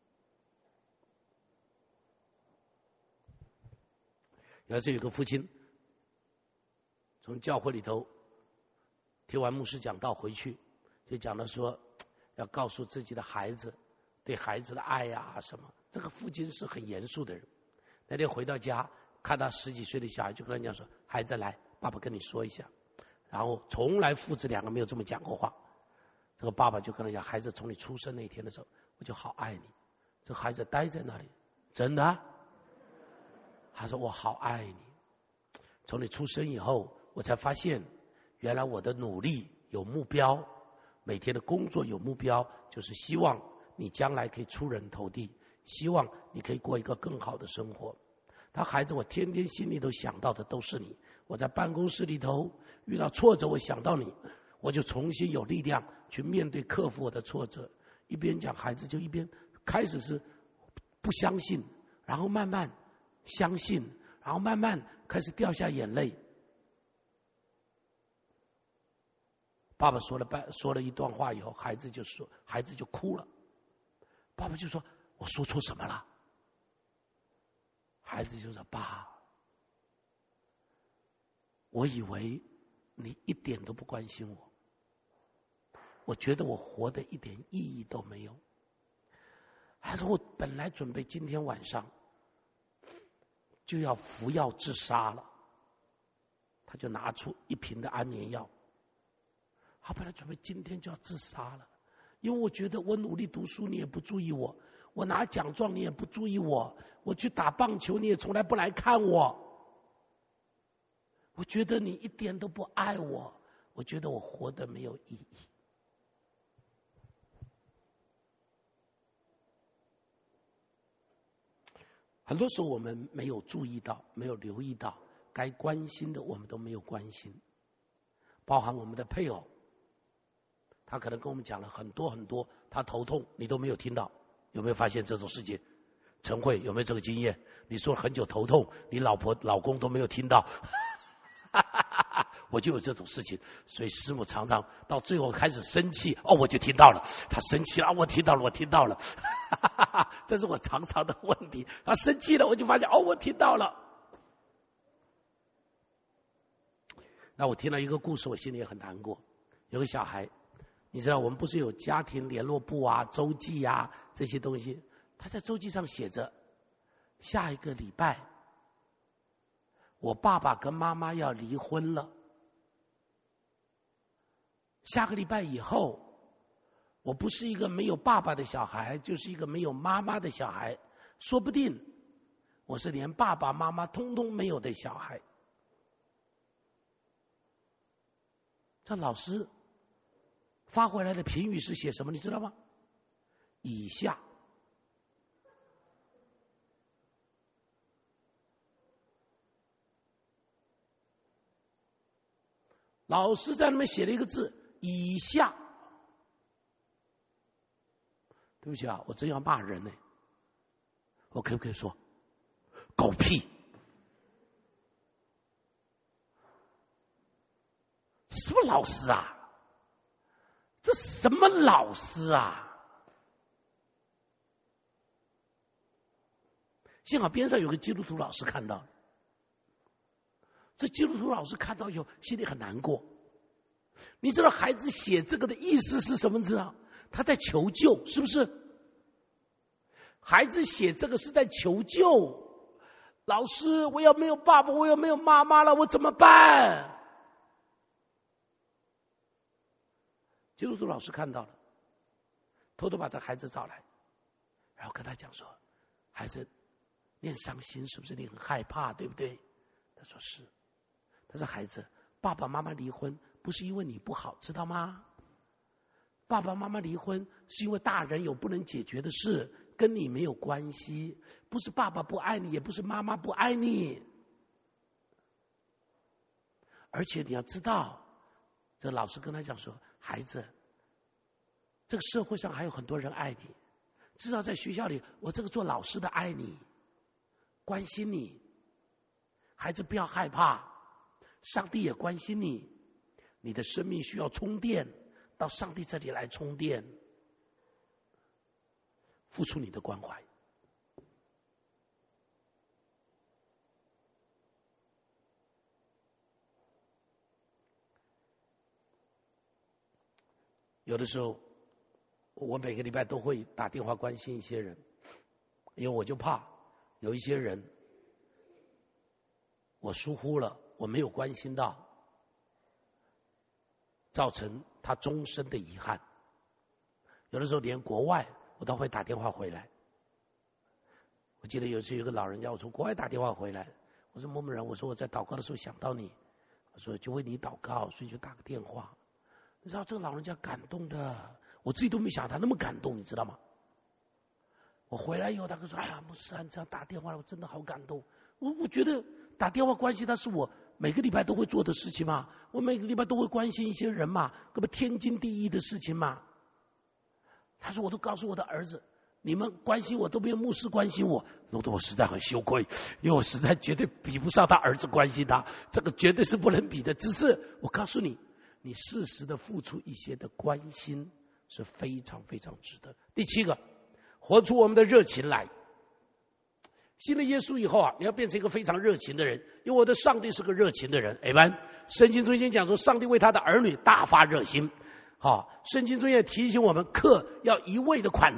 有一次有个父亲从教会里头听完牧师讲道回去，就讲了说要告诉自己的孩子对孩子的爱呀、啊、什么。这个父亲是很严肃的人。那天回到家，看他十几岁的小孩，就跟他讲说：“孩子来，爸爸跟你说一下。”然后从来父子两个没有这么讲过话。这个爸爸就跟他讲：“孩子，从你出生那天的时候，我就好爱你。”这个孩子待在那里，真的、啊？他说：“我好爱你。从你出生以后，我才发现，原来我的努力有目标，每天的工作有目标，就是希望你将来可以出人头地，希望你可以过一个更好的生活。他孩子，我天天心里头想到的都是你。我在办公室里头遇到挫折，我想到你，我就重新有力量去面对克服我的挫折。”一边讲，孩子就一边开始是不相信，然后慢慢相信，然后慢慢开始掉下眼泪。爸爸说了半说了一段话以后，孩子就说，孩子就哭了。爸爸就说：“我说错什么了？”孩子就说：“爸，我以为你一点都不关心我，我觉得我活得一点意义都没有。”还说：“我本来准备今天晚上就要服药自杀了。他就拿出一瓶的安眠药，他本来准备今天就要自杀了，因为我觉得我努力读书你也不注意我，我拿奖状你也不注意我，我去打棒球你也从来不来看我，我觉得你一点都不爱我，我觉得我活得没有意义。很多时候我们没有注意到，没有留意到，该关心的我们都没有关心，包含我们的配偶，他可能跟我们讲了很多很多，他头痛你都没有听到，有没有发现这种事情？陈慧有没有这个经验？你说很久头痛，你老婆老公都没有听到，我就有这种事情，所以师母常常到最后开始生气，哦，我就听到了，他生气了，啊、我听到了，我听到了，这是我常常的问题。他生气了，我就发现，哦，我听到了。那我听了一个故事，我心里也很难过。有个小孩，你知道我们不是有家庭联络簿啊、周记啊这些东西，他在周记上写着，下一个礼拜，我爸爸跟妈妈要离婚了。下个礼拜以后，我不是一个没有爸爸的小孩，就是一个没有妈妈的小孩，说不定我是连爸爸妈妈通通没有的小孩。这老师发回来的评语是写什么，你知道吗？以下。老师在那边写了一个字，以下。对不起啊，我真要骂人呢。我可不可以说狗屁？什么老师啊？这什么老师啊？幸好边上有个基督徒老师看到了，这基督徒老师看到以后心里很难过。你知道孩子写这个的意思是什么？知道？他在求救，是不是？孩子写这个是在求救。老师，我要没有爸爸，我要没有妈妈了，我怎么办？基督徒老师看到了，偷偷把这孩子找来，然后跟他讲说：“孩子，你很伤心，是不是？你很害怕，对不对？”他说是。他说：“孩子，爸爸妈妈离婚不是因为你不好，知道吗？爸爸妈妈离婚是因为大人有不能解决的事，跟你没有关系，不是爸爸不爱你，也不是妈妈不爱你。而且你要知道，这老师跟他讲说，孩子，这个社会上还有很多人爱你，至少在学校里，我这个做老师的爱你，关心你。孩子不要害怕，上帝也关心你，你的生命需要充电。”到上帝这里来充电，付出你的关怀。有的时候，我每个礼拜都会打电话关心一些人，因为我就怕有一些人我疏忽了，我没有关心到，造成他终身的遗憾。有的时候连国外我都会打电话回来。我记得有一次有个老人家，我从国外打电话回来，我说某某人，我说我在祷告的时候想到你，我说就为你祷告，所以就打个电话。你知道这个老人家感动的，我自己都没想到他那么感动，你知道吗？我回来以后，他跟我说：“哎呀，牧师啊，你这样打电话，我真的好感动。”我我觉得打电话关心他是我每个礼拜都会做的事情嘛，我每个礼拜都会关心一些人嘛，这不天经地义的事情嘛。他说我都告诉我的儿子，你们关心我都没有牧师关心我，弄得我实在很羞愧，因为我实在绝对比不上他儿子关心他，这个绝对是不能比的。只是我告诉你，你适时的付出一些的关心是非常非常值得。第七个，活出我们的热情来。信了耶稣以后啊，你要变成一个非常热情的人，因为我的上帝是个热情的人。Amen。圣经中间讲说，上帝为他的儿女大发热心。好，圣经中也提醒我们，客要一味的款待，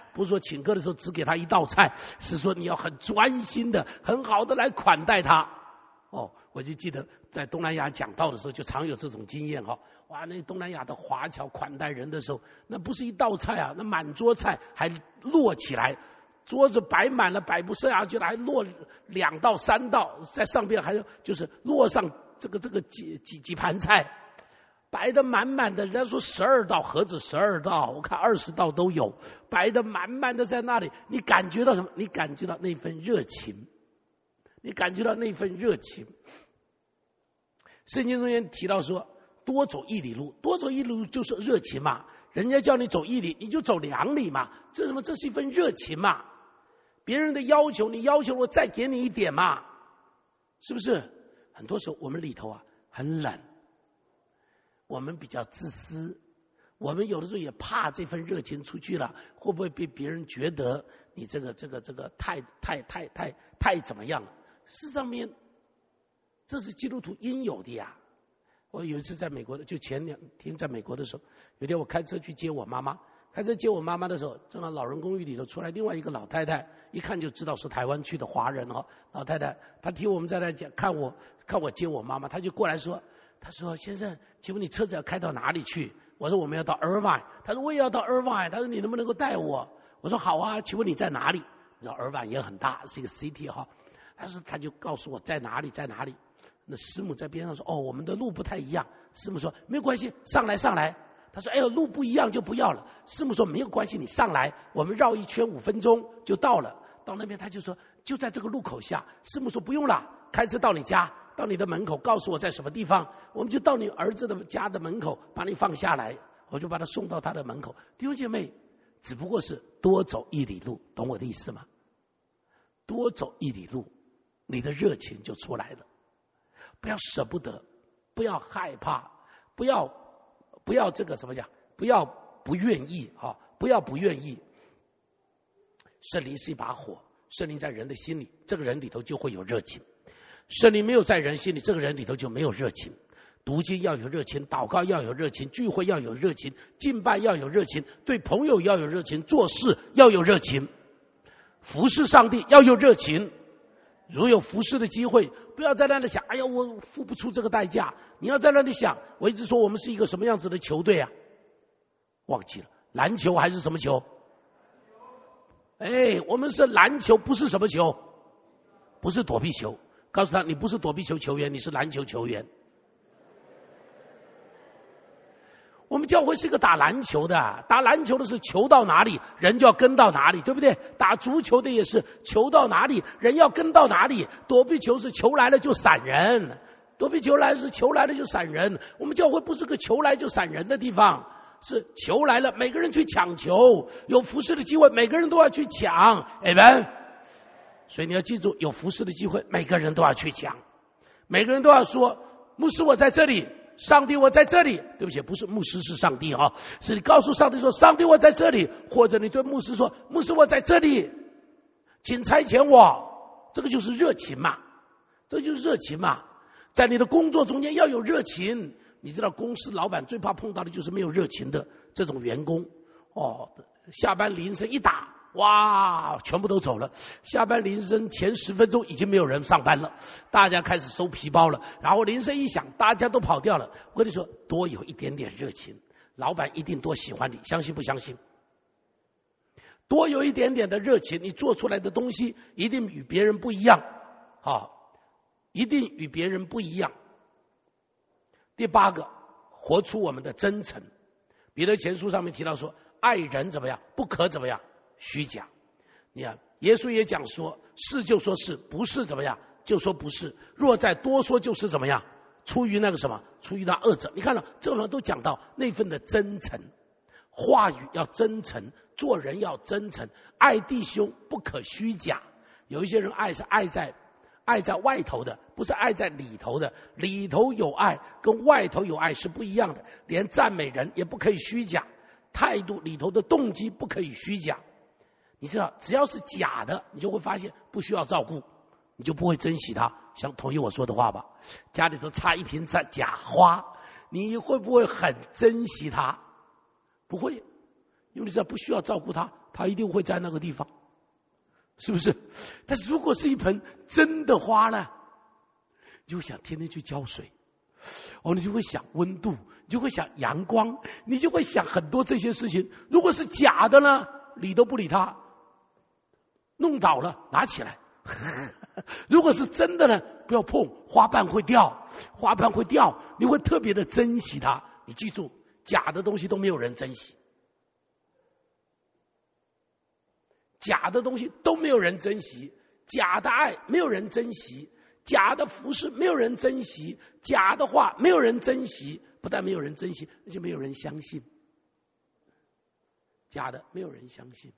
不是说请客的时候只给他一道菜，是说你要很专心的、很好的来款待他。哦，我就记得在东南亚讲道的时候，就常有这种经验哈。哇，那东南亚的华侨款待人的时候，那不是一道菜啊，那满桌菜还摞起来，桌子摆满了，摆不下去了，还摞两道、三道，在上边还有就是摞上这个这个几几几盘菜。摆得满满的，人家说十二道，何止十二道？我看二十道都有，摆得满满的在那里。你感觉到什么？你感觉到那份热情，你感觉到那份热情。圣经中间提到说，多走一里路，多走一里路就是热情嘛。人家叫你走一里，你就走两里嘛。这是什么？这是一份热情嘛。别人的要求，你要求我再给你一点嘛，是不是？很多时候我们里头啊很冷。我们比较自私，我们有的时候也怕这份热情出去了，会不会被别人觉得你这个这个这个太太太太太怎么样了？事实上面，这是基督徒应有的呀。我有一次在美国的，就前两天在美国的时候，有一天我开车去接我妈妈，开车接我妈妈的时候，正好老人公寓里头出来另外一个老太太，一看就知道是台湾区的华人哦。老太太，她听我们在那讲，看我看我接我妈妈，她就过来说。他说：“先生，请问你车子要开到哪里去？”我说：“我们要到 Irvine。”他说：“我也要到 Irvine。”他说：“你能不能够带我？”我说：“好啊，请问你在哪里？”你知道 Irvine 也很大，是一个 city 哈。但是他就告诉我在哪里，在哪里。那师母在边上说：“哦，我们的路不太一样。”师母说：“没有关系，上来上来。”他说：“哎呦，路不一样就不要了。”师母说：“没有关系，你上来，我们绕一圈五分钟就到了。”到那边他就说：“就在这个路口下。”师母说：“不用了，开车到你家。”到你的门口，告诉我在什么地方，我们就到你儿子的家的门口，把你放下来，我就把他送到他的门口。弟兄姐妹，只不过是多走一里路，懂我的意思吗？多走一里路，你的热情就出来了。不要舍不得，不要害怕，不要不要这个什么讲，不要不愿意啊，不要不愿意。圣灵是一把火，圣灵在人的心里，这个人里头就会有热情。圣灵没有在人心里，这个人里头就没有热情。读经要有热情，祷告要有热情，聚会要有热情，敬拜要有热情，对朋友要有热情，做事要有热情，服侍上帝要有热情。如有服侍的机会，不要在那里想，哎呀，我付不出这个代价。你要在那里想，我一直说我们是一个什么样子的球队啊？忘记了，篮球还是什么球？哎，我们是篮球，不是什么球？不是躲避球。告诉他，你不是躲避球球员，你是篮球球员。我们教会是个打篮球的，打篮球的是球到哪里，人就要跟到哪里，对不对？打足球的也是球到哪里，人要跟到哪里。躲避球是球来了就闪人，躲避球来是球来了就闪人。我们教会不是个球来就闪人的地方，是球来了，每个人去抢球，有服侍的机会，每个人都要去抢。Amen。所以你要记住，有服侍的机会，每个人都要去抢，每个人都要说：“牧师，我在这里；上帝，我在这里。”对不起，不是牧师，是上帝啊！是你告诉上帝说：“上帝，我在这里。”或者你对牧师说：“牧师，我在这里，请差遣我。”这个就是热情嘛，这就是热情嘛。在你的工作中间要有热情。你知道，公司老板最怕碰到的就是没有热情的这种员工哦。下班铃声一打。哇，全部都走了。下班铃声前十分钟已经没有人上班了，大家开始收皮包了。然后铃声一响，大家都跑掉了。我跟你说，多有一点点热情，老板一定多喜欢你，相信不相信？多有一点点的热情，你做出来的东西一定与别人不一样啊，一定与别人不一样。第八个，活出我们的真诚。彼得前书上面提到说，爱人怎么样？不可怎么样？虚假。你看耶稣也讲说，是就说是，不是怎么样就说不是，若再多说就是怎么样，出于那个什么，出于那恶者。你看到这种都讲到那份的真诚，话语要真诚，做人要真诚，爱弟兄不可虚假。有一些人爱是爱在爱在外头的，不是爱在里头的。里头有爱跟外头有爱是不一样的，连赞美人也不可以虚假，态度里头的动机不可以虚假。你知道，只要是假的，你就会发现不需要照顾，你就不会珍惜它。想同意我说的话吧？家里头插一瓶假花，你会不会很珍惜它？不会，因为你知道不需要照顾它，它它一定会在那个地方，是不是？但是如果是一盆真的花呢，你就想天天去浇水，哦，你就会想温度，你就会想阳光，你就会想很多这些事情。如果是假的呢，理都不理它，弄倒了拿起来。如果是真的呢，不要碰，花瓣会掉，花瓣会掉，你会特别的珍惜它。你记住，假的东西都没有人珍惜，假的东西都没有人珍惜，假的爱没有人珍惜，假的服饰没有人珍惜，假的话没有人珍惜，不但没有人珍惜，而且没有人相信。假的没有人相信。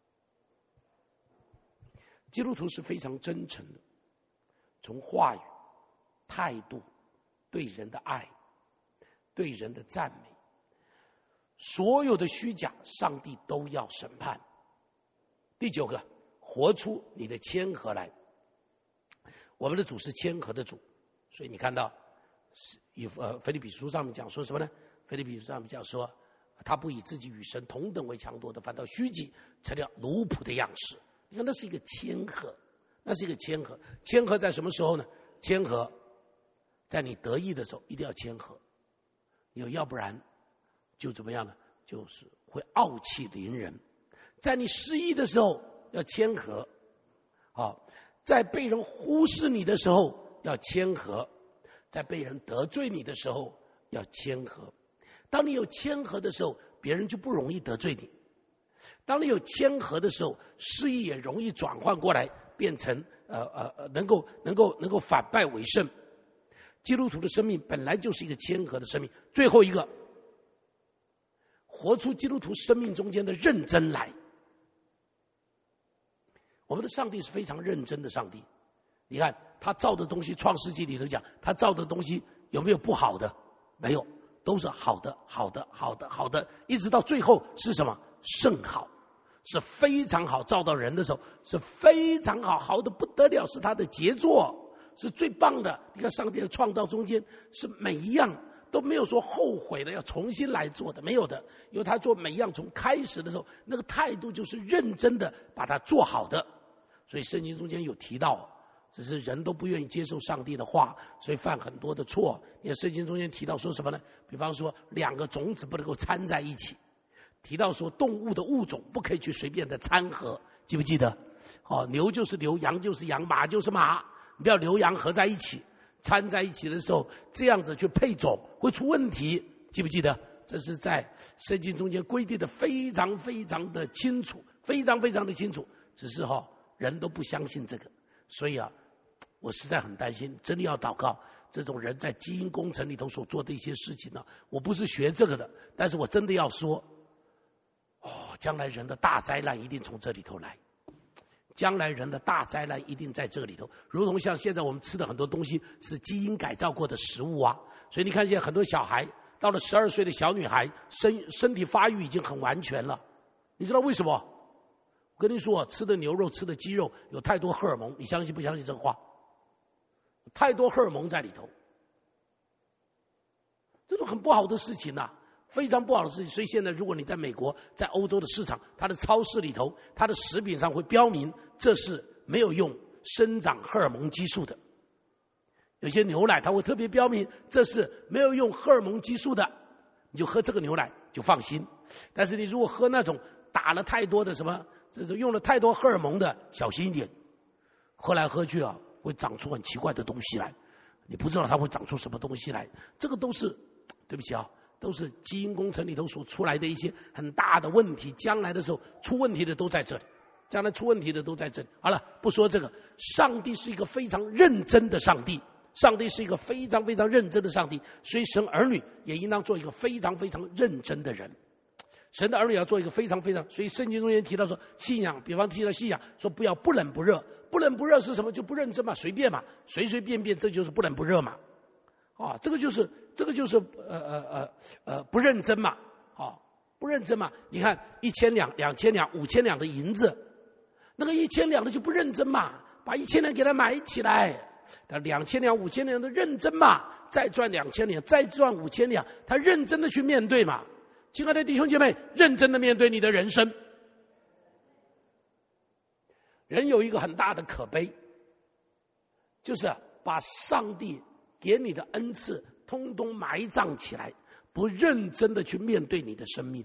基督徒是非常真诚的，从话语、态度、对人的爱、对人的赞美，所有的虚假，上帝都要审判。第九个，活出你的谦和来。我们的主是谦和的主，所以你看到以呃腓立比书上面讲说什么呢？腓立比书上面讲说，他不以自己与神同等为强夺的，反倒虚己，成了奴仆的样式。你看，那是一个谦和，那是一个谦和。谦和在什么时候呢？谦和在你得意的时候一定要谦和，因为要不然就怎么样呢？就是会傲气凌人。在你失意的时候要谦和，啊，在被人忽视你的时候要谦和，在被人得罪你的时候要谦和。当你有谦和的时候，别人就不容易得罪你。当你有谦和的时候，事意也容易转换过来，变成呃呃能够能够能够反败为胜。基督徒的生命本来就是一个谦和的生命。最后一个，活出基督徒生命中间的认真来。我们的上帝是非常认真的上帝。你看他造的东西，创世纪里头讲，他造的东西有没有不好的？没有，都是好的好的好的好的，一直到最后是什么？甚好，是非常好。造到人的时候是非常好，好的不得了，是他的杰作，是最棒的。你看上帝的创造中间是每一样都没有说后悔的要重新来做的，没有的。因为他做每一样从开始的时候那个态度就是认真的把它做好的。所以圣经中间有提到，只是人都不愿意接受上帝的话，所以犯很多的错。因为圣经中间提到说什么呢？比方说两个种子不能够掺在一起，提到说动物的物种不可以去随便的掺和，记不记得？哦，牛就是牛，羊就是羊，马就是马，你不要牛羊合在一起，掺在一起的时候这样子去配种会出问题，记不记得？这是在圣经中间规定的非常非常的清楚，非常非常的清楚。只是哈、哦、人都不相信这个，所以啊我实在很担心，真的要祷告。这种人在基因工程里头所做的一些事情呢，我不是学这个的，但是我真的要说，哦，将来人的大灾难一定从这里头来，将来人的大灾难一定在这里头。如同像现在我们吃的很多东西是基因改造过的食物啊，所以你看现在很多小孩到了十二岁的小女孩，身身体发育已经很完全了，你知道为什么？我跟你说，吃的牛肉吃的鸡肉有太多荷尔蒙，你相信不相信这个话？太多荷尔蒙在里头，这种很不好的事情啊，非常不好的事情。所以现在如果你在美国在欧洲的市场，它的超市里头，它的食品上会标明这是没有用生长荷尔蒙激素的，有些牛奶它会特别标明这是没有用荷尔蒙激素的，你就喝这个牛奶就放心。但是你如果喝那种打了太多的什么，这是用了太多荷尔蒙的，小心一点，喝来喝去啊会长出很奇怪的东西来，你不知道它会长出什么东西来。这个都是对不起啊，都是基因工程里头所出来的一些很大的问题，将来的时候出问题的都在这里，将来出问题的都在这里。好了，不说这个，上帝是一个非常认真的上帝，上帝是一个非常非常认真的上帝，所以神儿女也应当做一个非常非常认真的人。神的儿女要做一个非常非常，所以圣经中间提到说信仰，比方提到信仰，说不要不冷不热。不冷不热是什么？就不认真嘛，随便嘛，随随便便，这就是不冷不热嘛。啊，这个就是这个就是呃呃呃呃不认真嘛，啊，不认真嘛。你看一千两、两千两、五千两的银子，那个一千两的就不认真嘛，把一千两给他买起来。两千两、五千两的认真嘛，再赚两千两，再赚五千两，他认真的去面对嘛。亲爱的弟兄姐妹，认真的面对你的人生， 人有一个很大的可悲，就是把上帝给你的恩赐通通埋葬起来，不认真的去面对你的生命。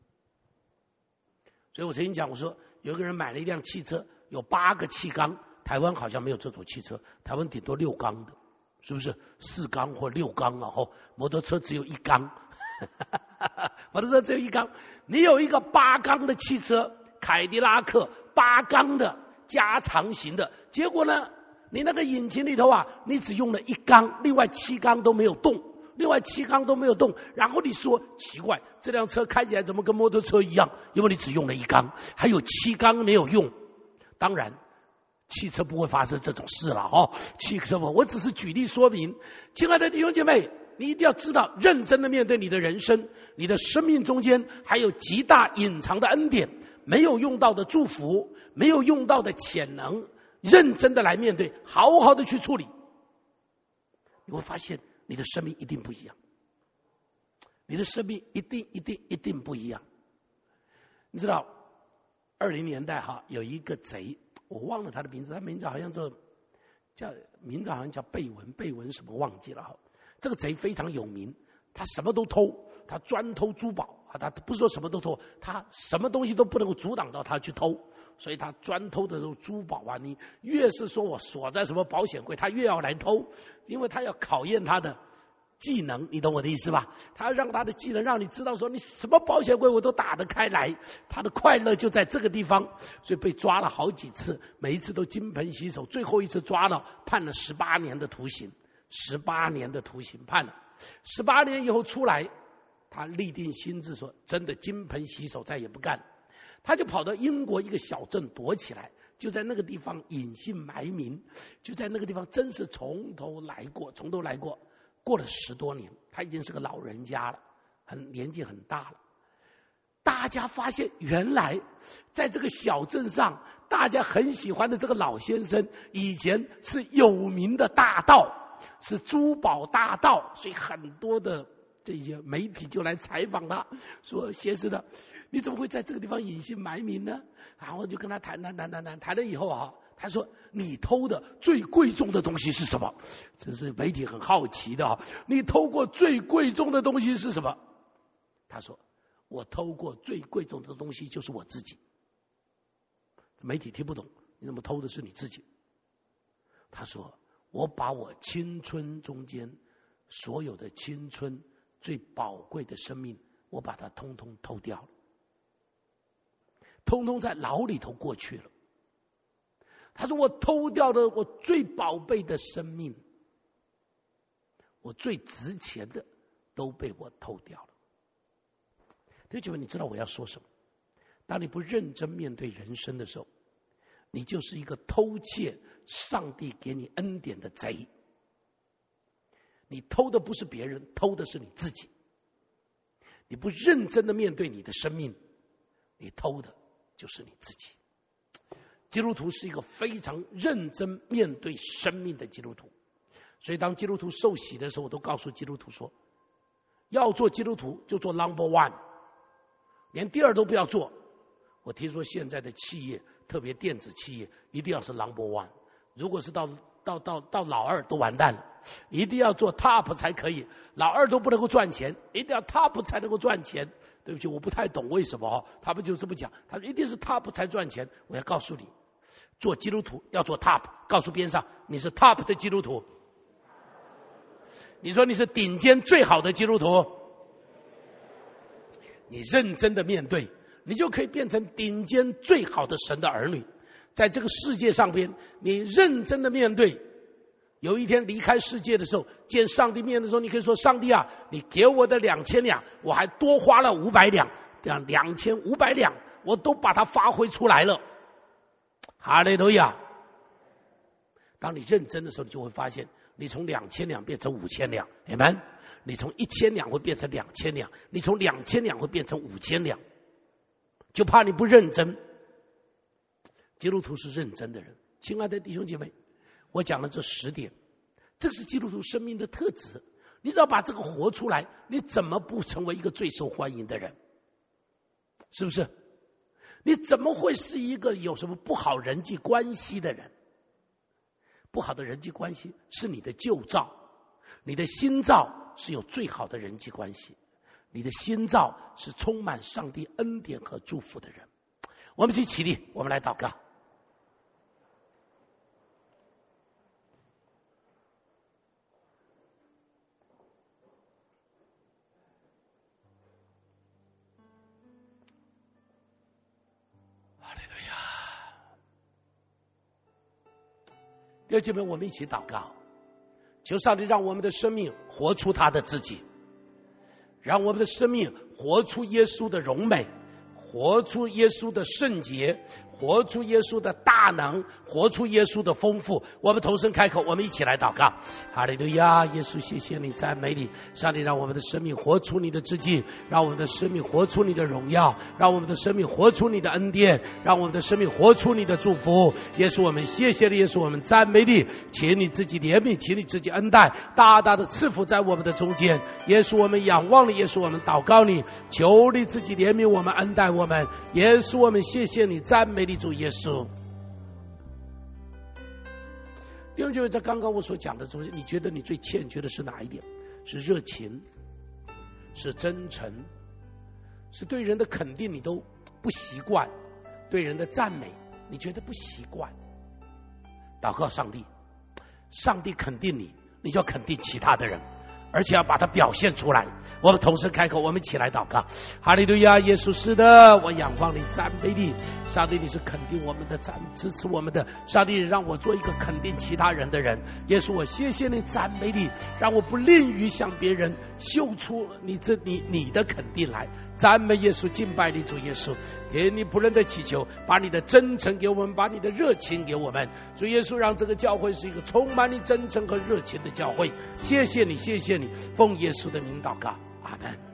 所以我曾经讲，我说有一个人买了一辆汽车，有八个气缸，台湾好像没有这种汽车，台湾顶多六缸的，是不是？四缸或六缸啊？后摩托车只有一缸，摩托车只有一缸。你有一个八缸的汽车，凯迪拉克八缸的加长型的，结果呢，你那个引擎里头啊，你只用了一缸，另外七缸都没有动。另外七缸都没有动，然后你说奇怪，这辆车开起来怎么跟摩托车一样？因为你只用了一缸，还有七缸没有用。当然，汽车不会发生这种事了哦。汽车不，我只是举例说明。亲爱的弟兄姐妹，你一定要知道，认真的面对你的人生，你的生命中间还有极大隐藏的恩典，没有用到的祝福，没有用到的潜能，认真的来面对，好好的去处理，你会发现。你的生命一定不一样，你的生命一定一定一定不一样。你知道，二零年代哈有一个贼，我忘了他的名字，他名字好像叫叫名字好像叫贝文，贝文什么忘记了哈。这个贼非常有名，他什么都偷，他专偷珠宝啊，他不是说什么都偷，他什么东西都不能够阻挡到他去偷。所以他专偷的这种珠宝啊，你越是说我锁在什么保险柜，他越要来偷，因为他要考验他的技能，你懂我的意思吧？他要让他的技能让你知道说，你什么保险柜我都打得开来，他的快乐就在这个地方。所以被抓了好几次，每一次都金盆洗手，最后一次抓了，判了十八年的徒刑，十八年的徒刑判了，十八年以后出来，他立定心志说，真的金盆洗手，再也不干。他就跑到英国一个小镇躲起来，就在那个地方隐姓埋名，就在那个地方真是从头来过，从头来过，过了十多年，他已经是个老人家了，很年纪很大了。大家发现原来在这个小镇上，大家很喜欢的这个老先生，以前是有名的大盗，是珠宝大盗，所以很多的这些媒体就来采访他，说先生的。你怎么会在这个地方隐姓埋名呢？然后就跟他谈谈谈谈谈谈了以后啊，他说你偷的最贵重的东西是什么？这是媒体很好奇的啊，你偷过最贵重的东西是什么？他说我偷过最贵重的东西就是我自己。媒体听不懂，你怎么偷的是你自己？他说我把我青春中间所有的青春最宝贵的生命，我把它通通偷掉了，通通在牢里头过去了。他说我偷掉了我最宝贝的生命，我最值钱的都被我偷掉了。弟兄姐妹，你知道我要说什么？当你不认真面对人生的时候，你就是一个偷窃上帝给你恩典的贼。你偷的不是别人，偷的是你自己。你不认真的面对你的生命，你偷的就是你自己。基督徒是一个非常认真面对生命的基督徒，所以当基督徒受洗的时候，我都告诉基督徒说，要做基督徒就做 number one， 连第二都不要做。我听说现在的企业，特别电子企业，一定要是 number one， 如果是到到到到老二都完蛋了，一定要做 top 才可以，老二都不能够赚钱，一定要 top 才能够赚钱。对不起，我不太懂为什么哦，他们就这么讲，他一定是 top 才赚钱。我要告诉你，做基督徒要做 top， 告诉边上你是 top 的基督徒。你说你是顶尖最好的基督徒，你认真的面对，你就可以变成顶尖最好的神的儿女。在这个世界上边，你认真的面对，有一天离开世界的时候，见上帝面的时候，你可以说，上帝啊，你给我的两千两，我还多花了五百两，这样两千五百两我都把它发挥出来了。哈利路亚！当你认真的时候，你就会发现，你从两千两变成五千两，阿们。你从一千两会变成两千两，你从两千两会变成五千两，就怕你不认真。基督徒是认真的人，亲爱的弟兄姐妹，我讲了这十点，这是基督徒生命的特质。你只要把这个活出来，你怎么不成为一个最受欢迎的人？是不是？ 你怎么会是一个有什么不好人际关系的人？不好的人际关系是你的旧造，你的新造是有最好的人际关系，你的新造是充满上帝恩典和祝福的人。我们去起立，我们来祷告。弟兄姐妹，我们一起祷告，求上帝让我们的生命活出他的自己，让我们的生命活出耶稣的荣美，活出耶稣的圣洁，活出耶稣的大能，活出耶稣的丰富。我们同声开口，我们一起来祷告。哈利路亚！耶稣，谢谢你，赞美你，上帝让我们的生命活出你的自己，让我们的生命活出你的荣耀，让我们的生命活出你的恩典，让我们的生命活出你的祝福。耶稣，我们谢谢你，耶稣，我们赞美你，请你自己怜悯，请你自己恩待，大大的赐福在我们的中间。耶稣，我们仰望你，耶稣，我们祷告你，求你自己怜悯我们，恩待我们。耶稣，我们谢谢你，赞美你，主耶稣。弟兄姐妹，在刚刚我所讲的中间，你觉得你最欠缺的是哪一点？是热情，是真诚，是对人的肯定你都不习惯，对人的赞美你觉得不习惯。祷告上帝，上帝肯定你，你就要肯定其他的人，而且要把它表现出来。我们同时开口，我们一起来祷告。哈利路亚！耶稣，是的，我仰望你，赞美你，上帝，你是肯定我们的，赞支持我们的，上帝让我做一个肯定其他人的人。耶稣，我谢谢你，赞美你，让我不吝于向别人秀出你这你你的肯定来。赞美耶稣，敬拜你，主耶稣，给你仆人的祈求，把你的真诚给我们，把你的热情给我们。主耶稣，让这个教会是一个充满你真诚和热情的教会。谢谢你，谢谢你，奉耶稣的名祷告，阿们。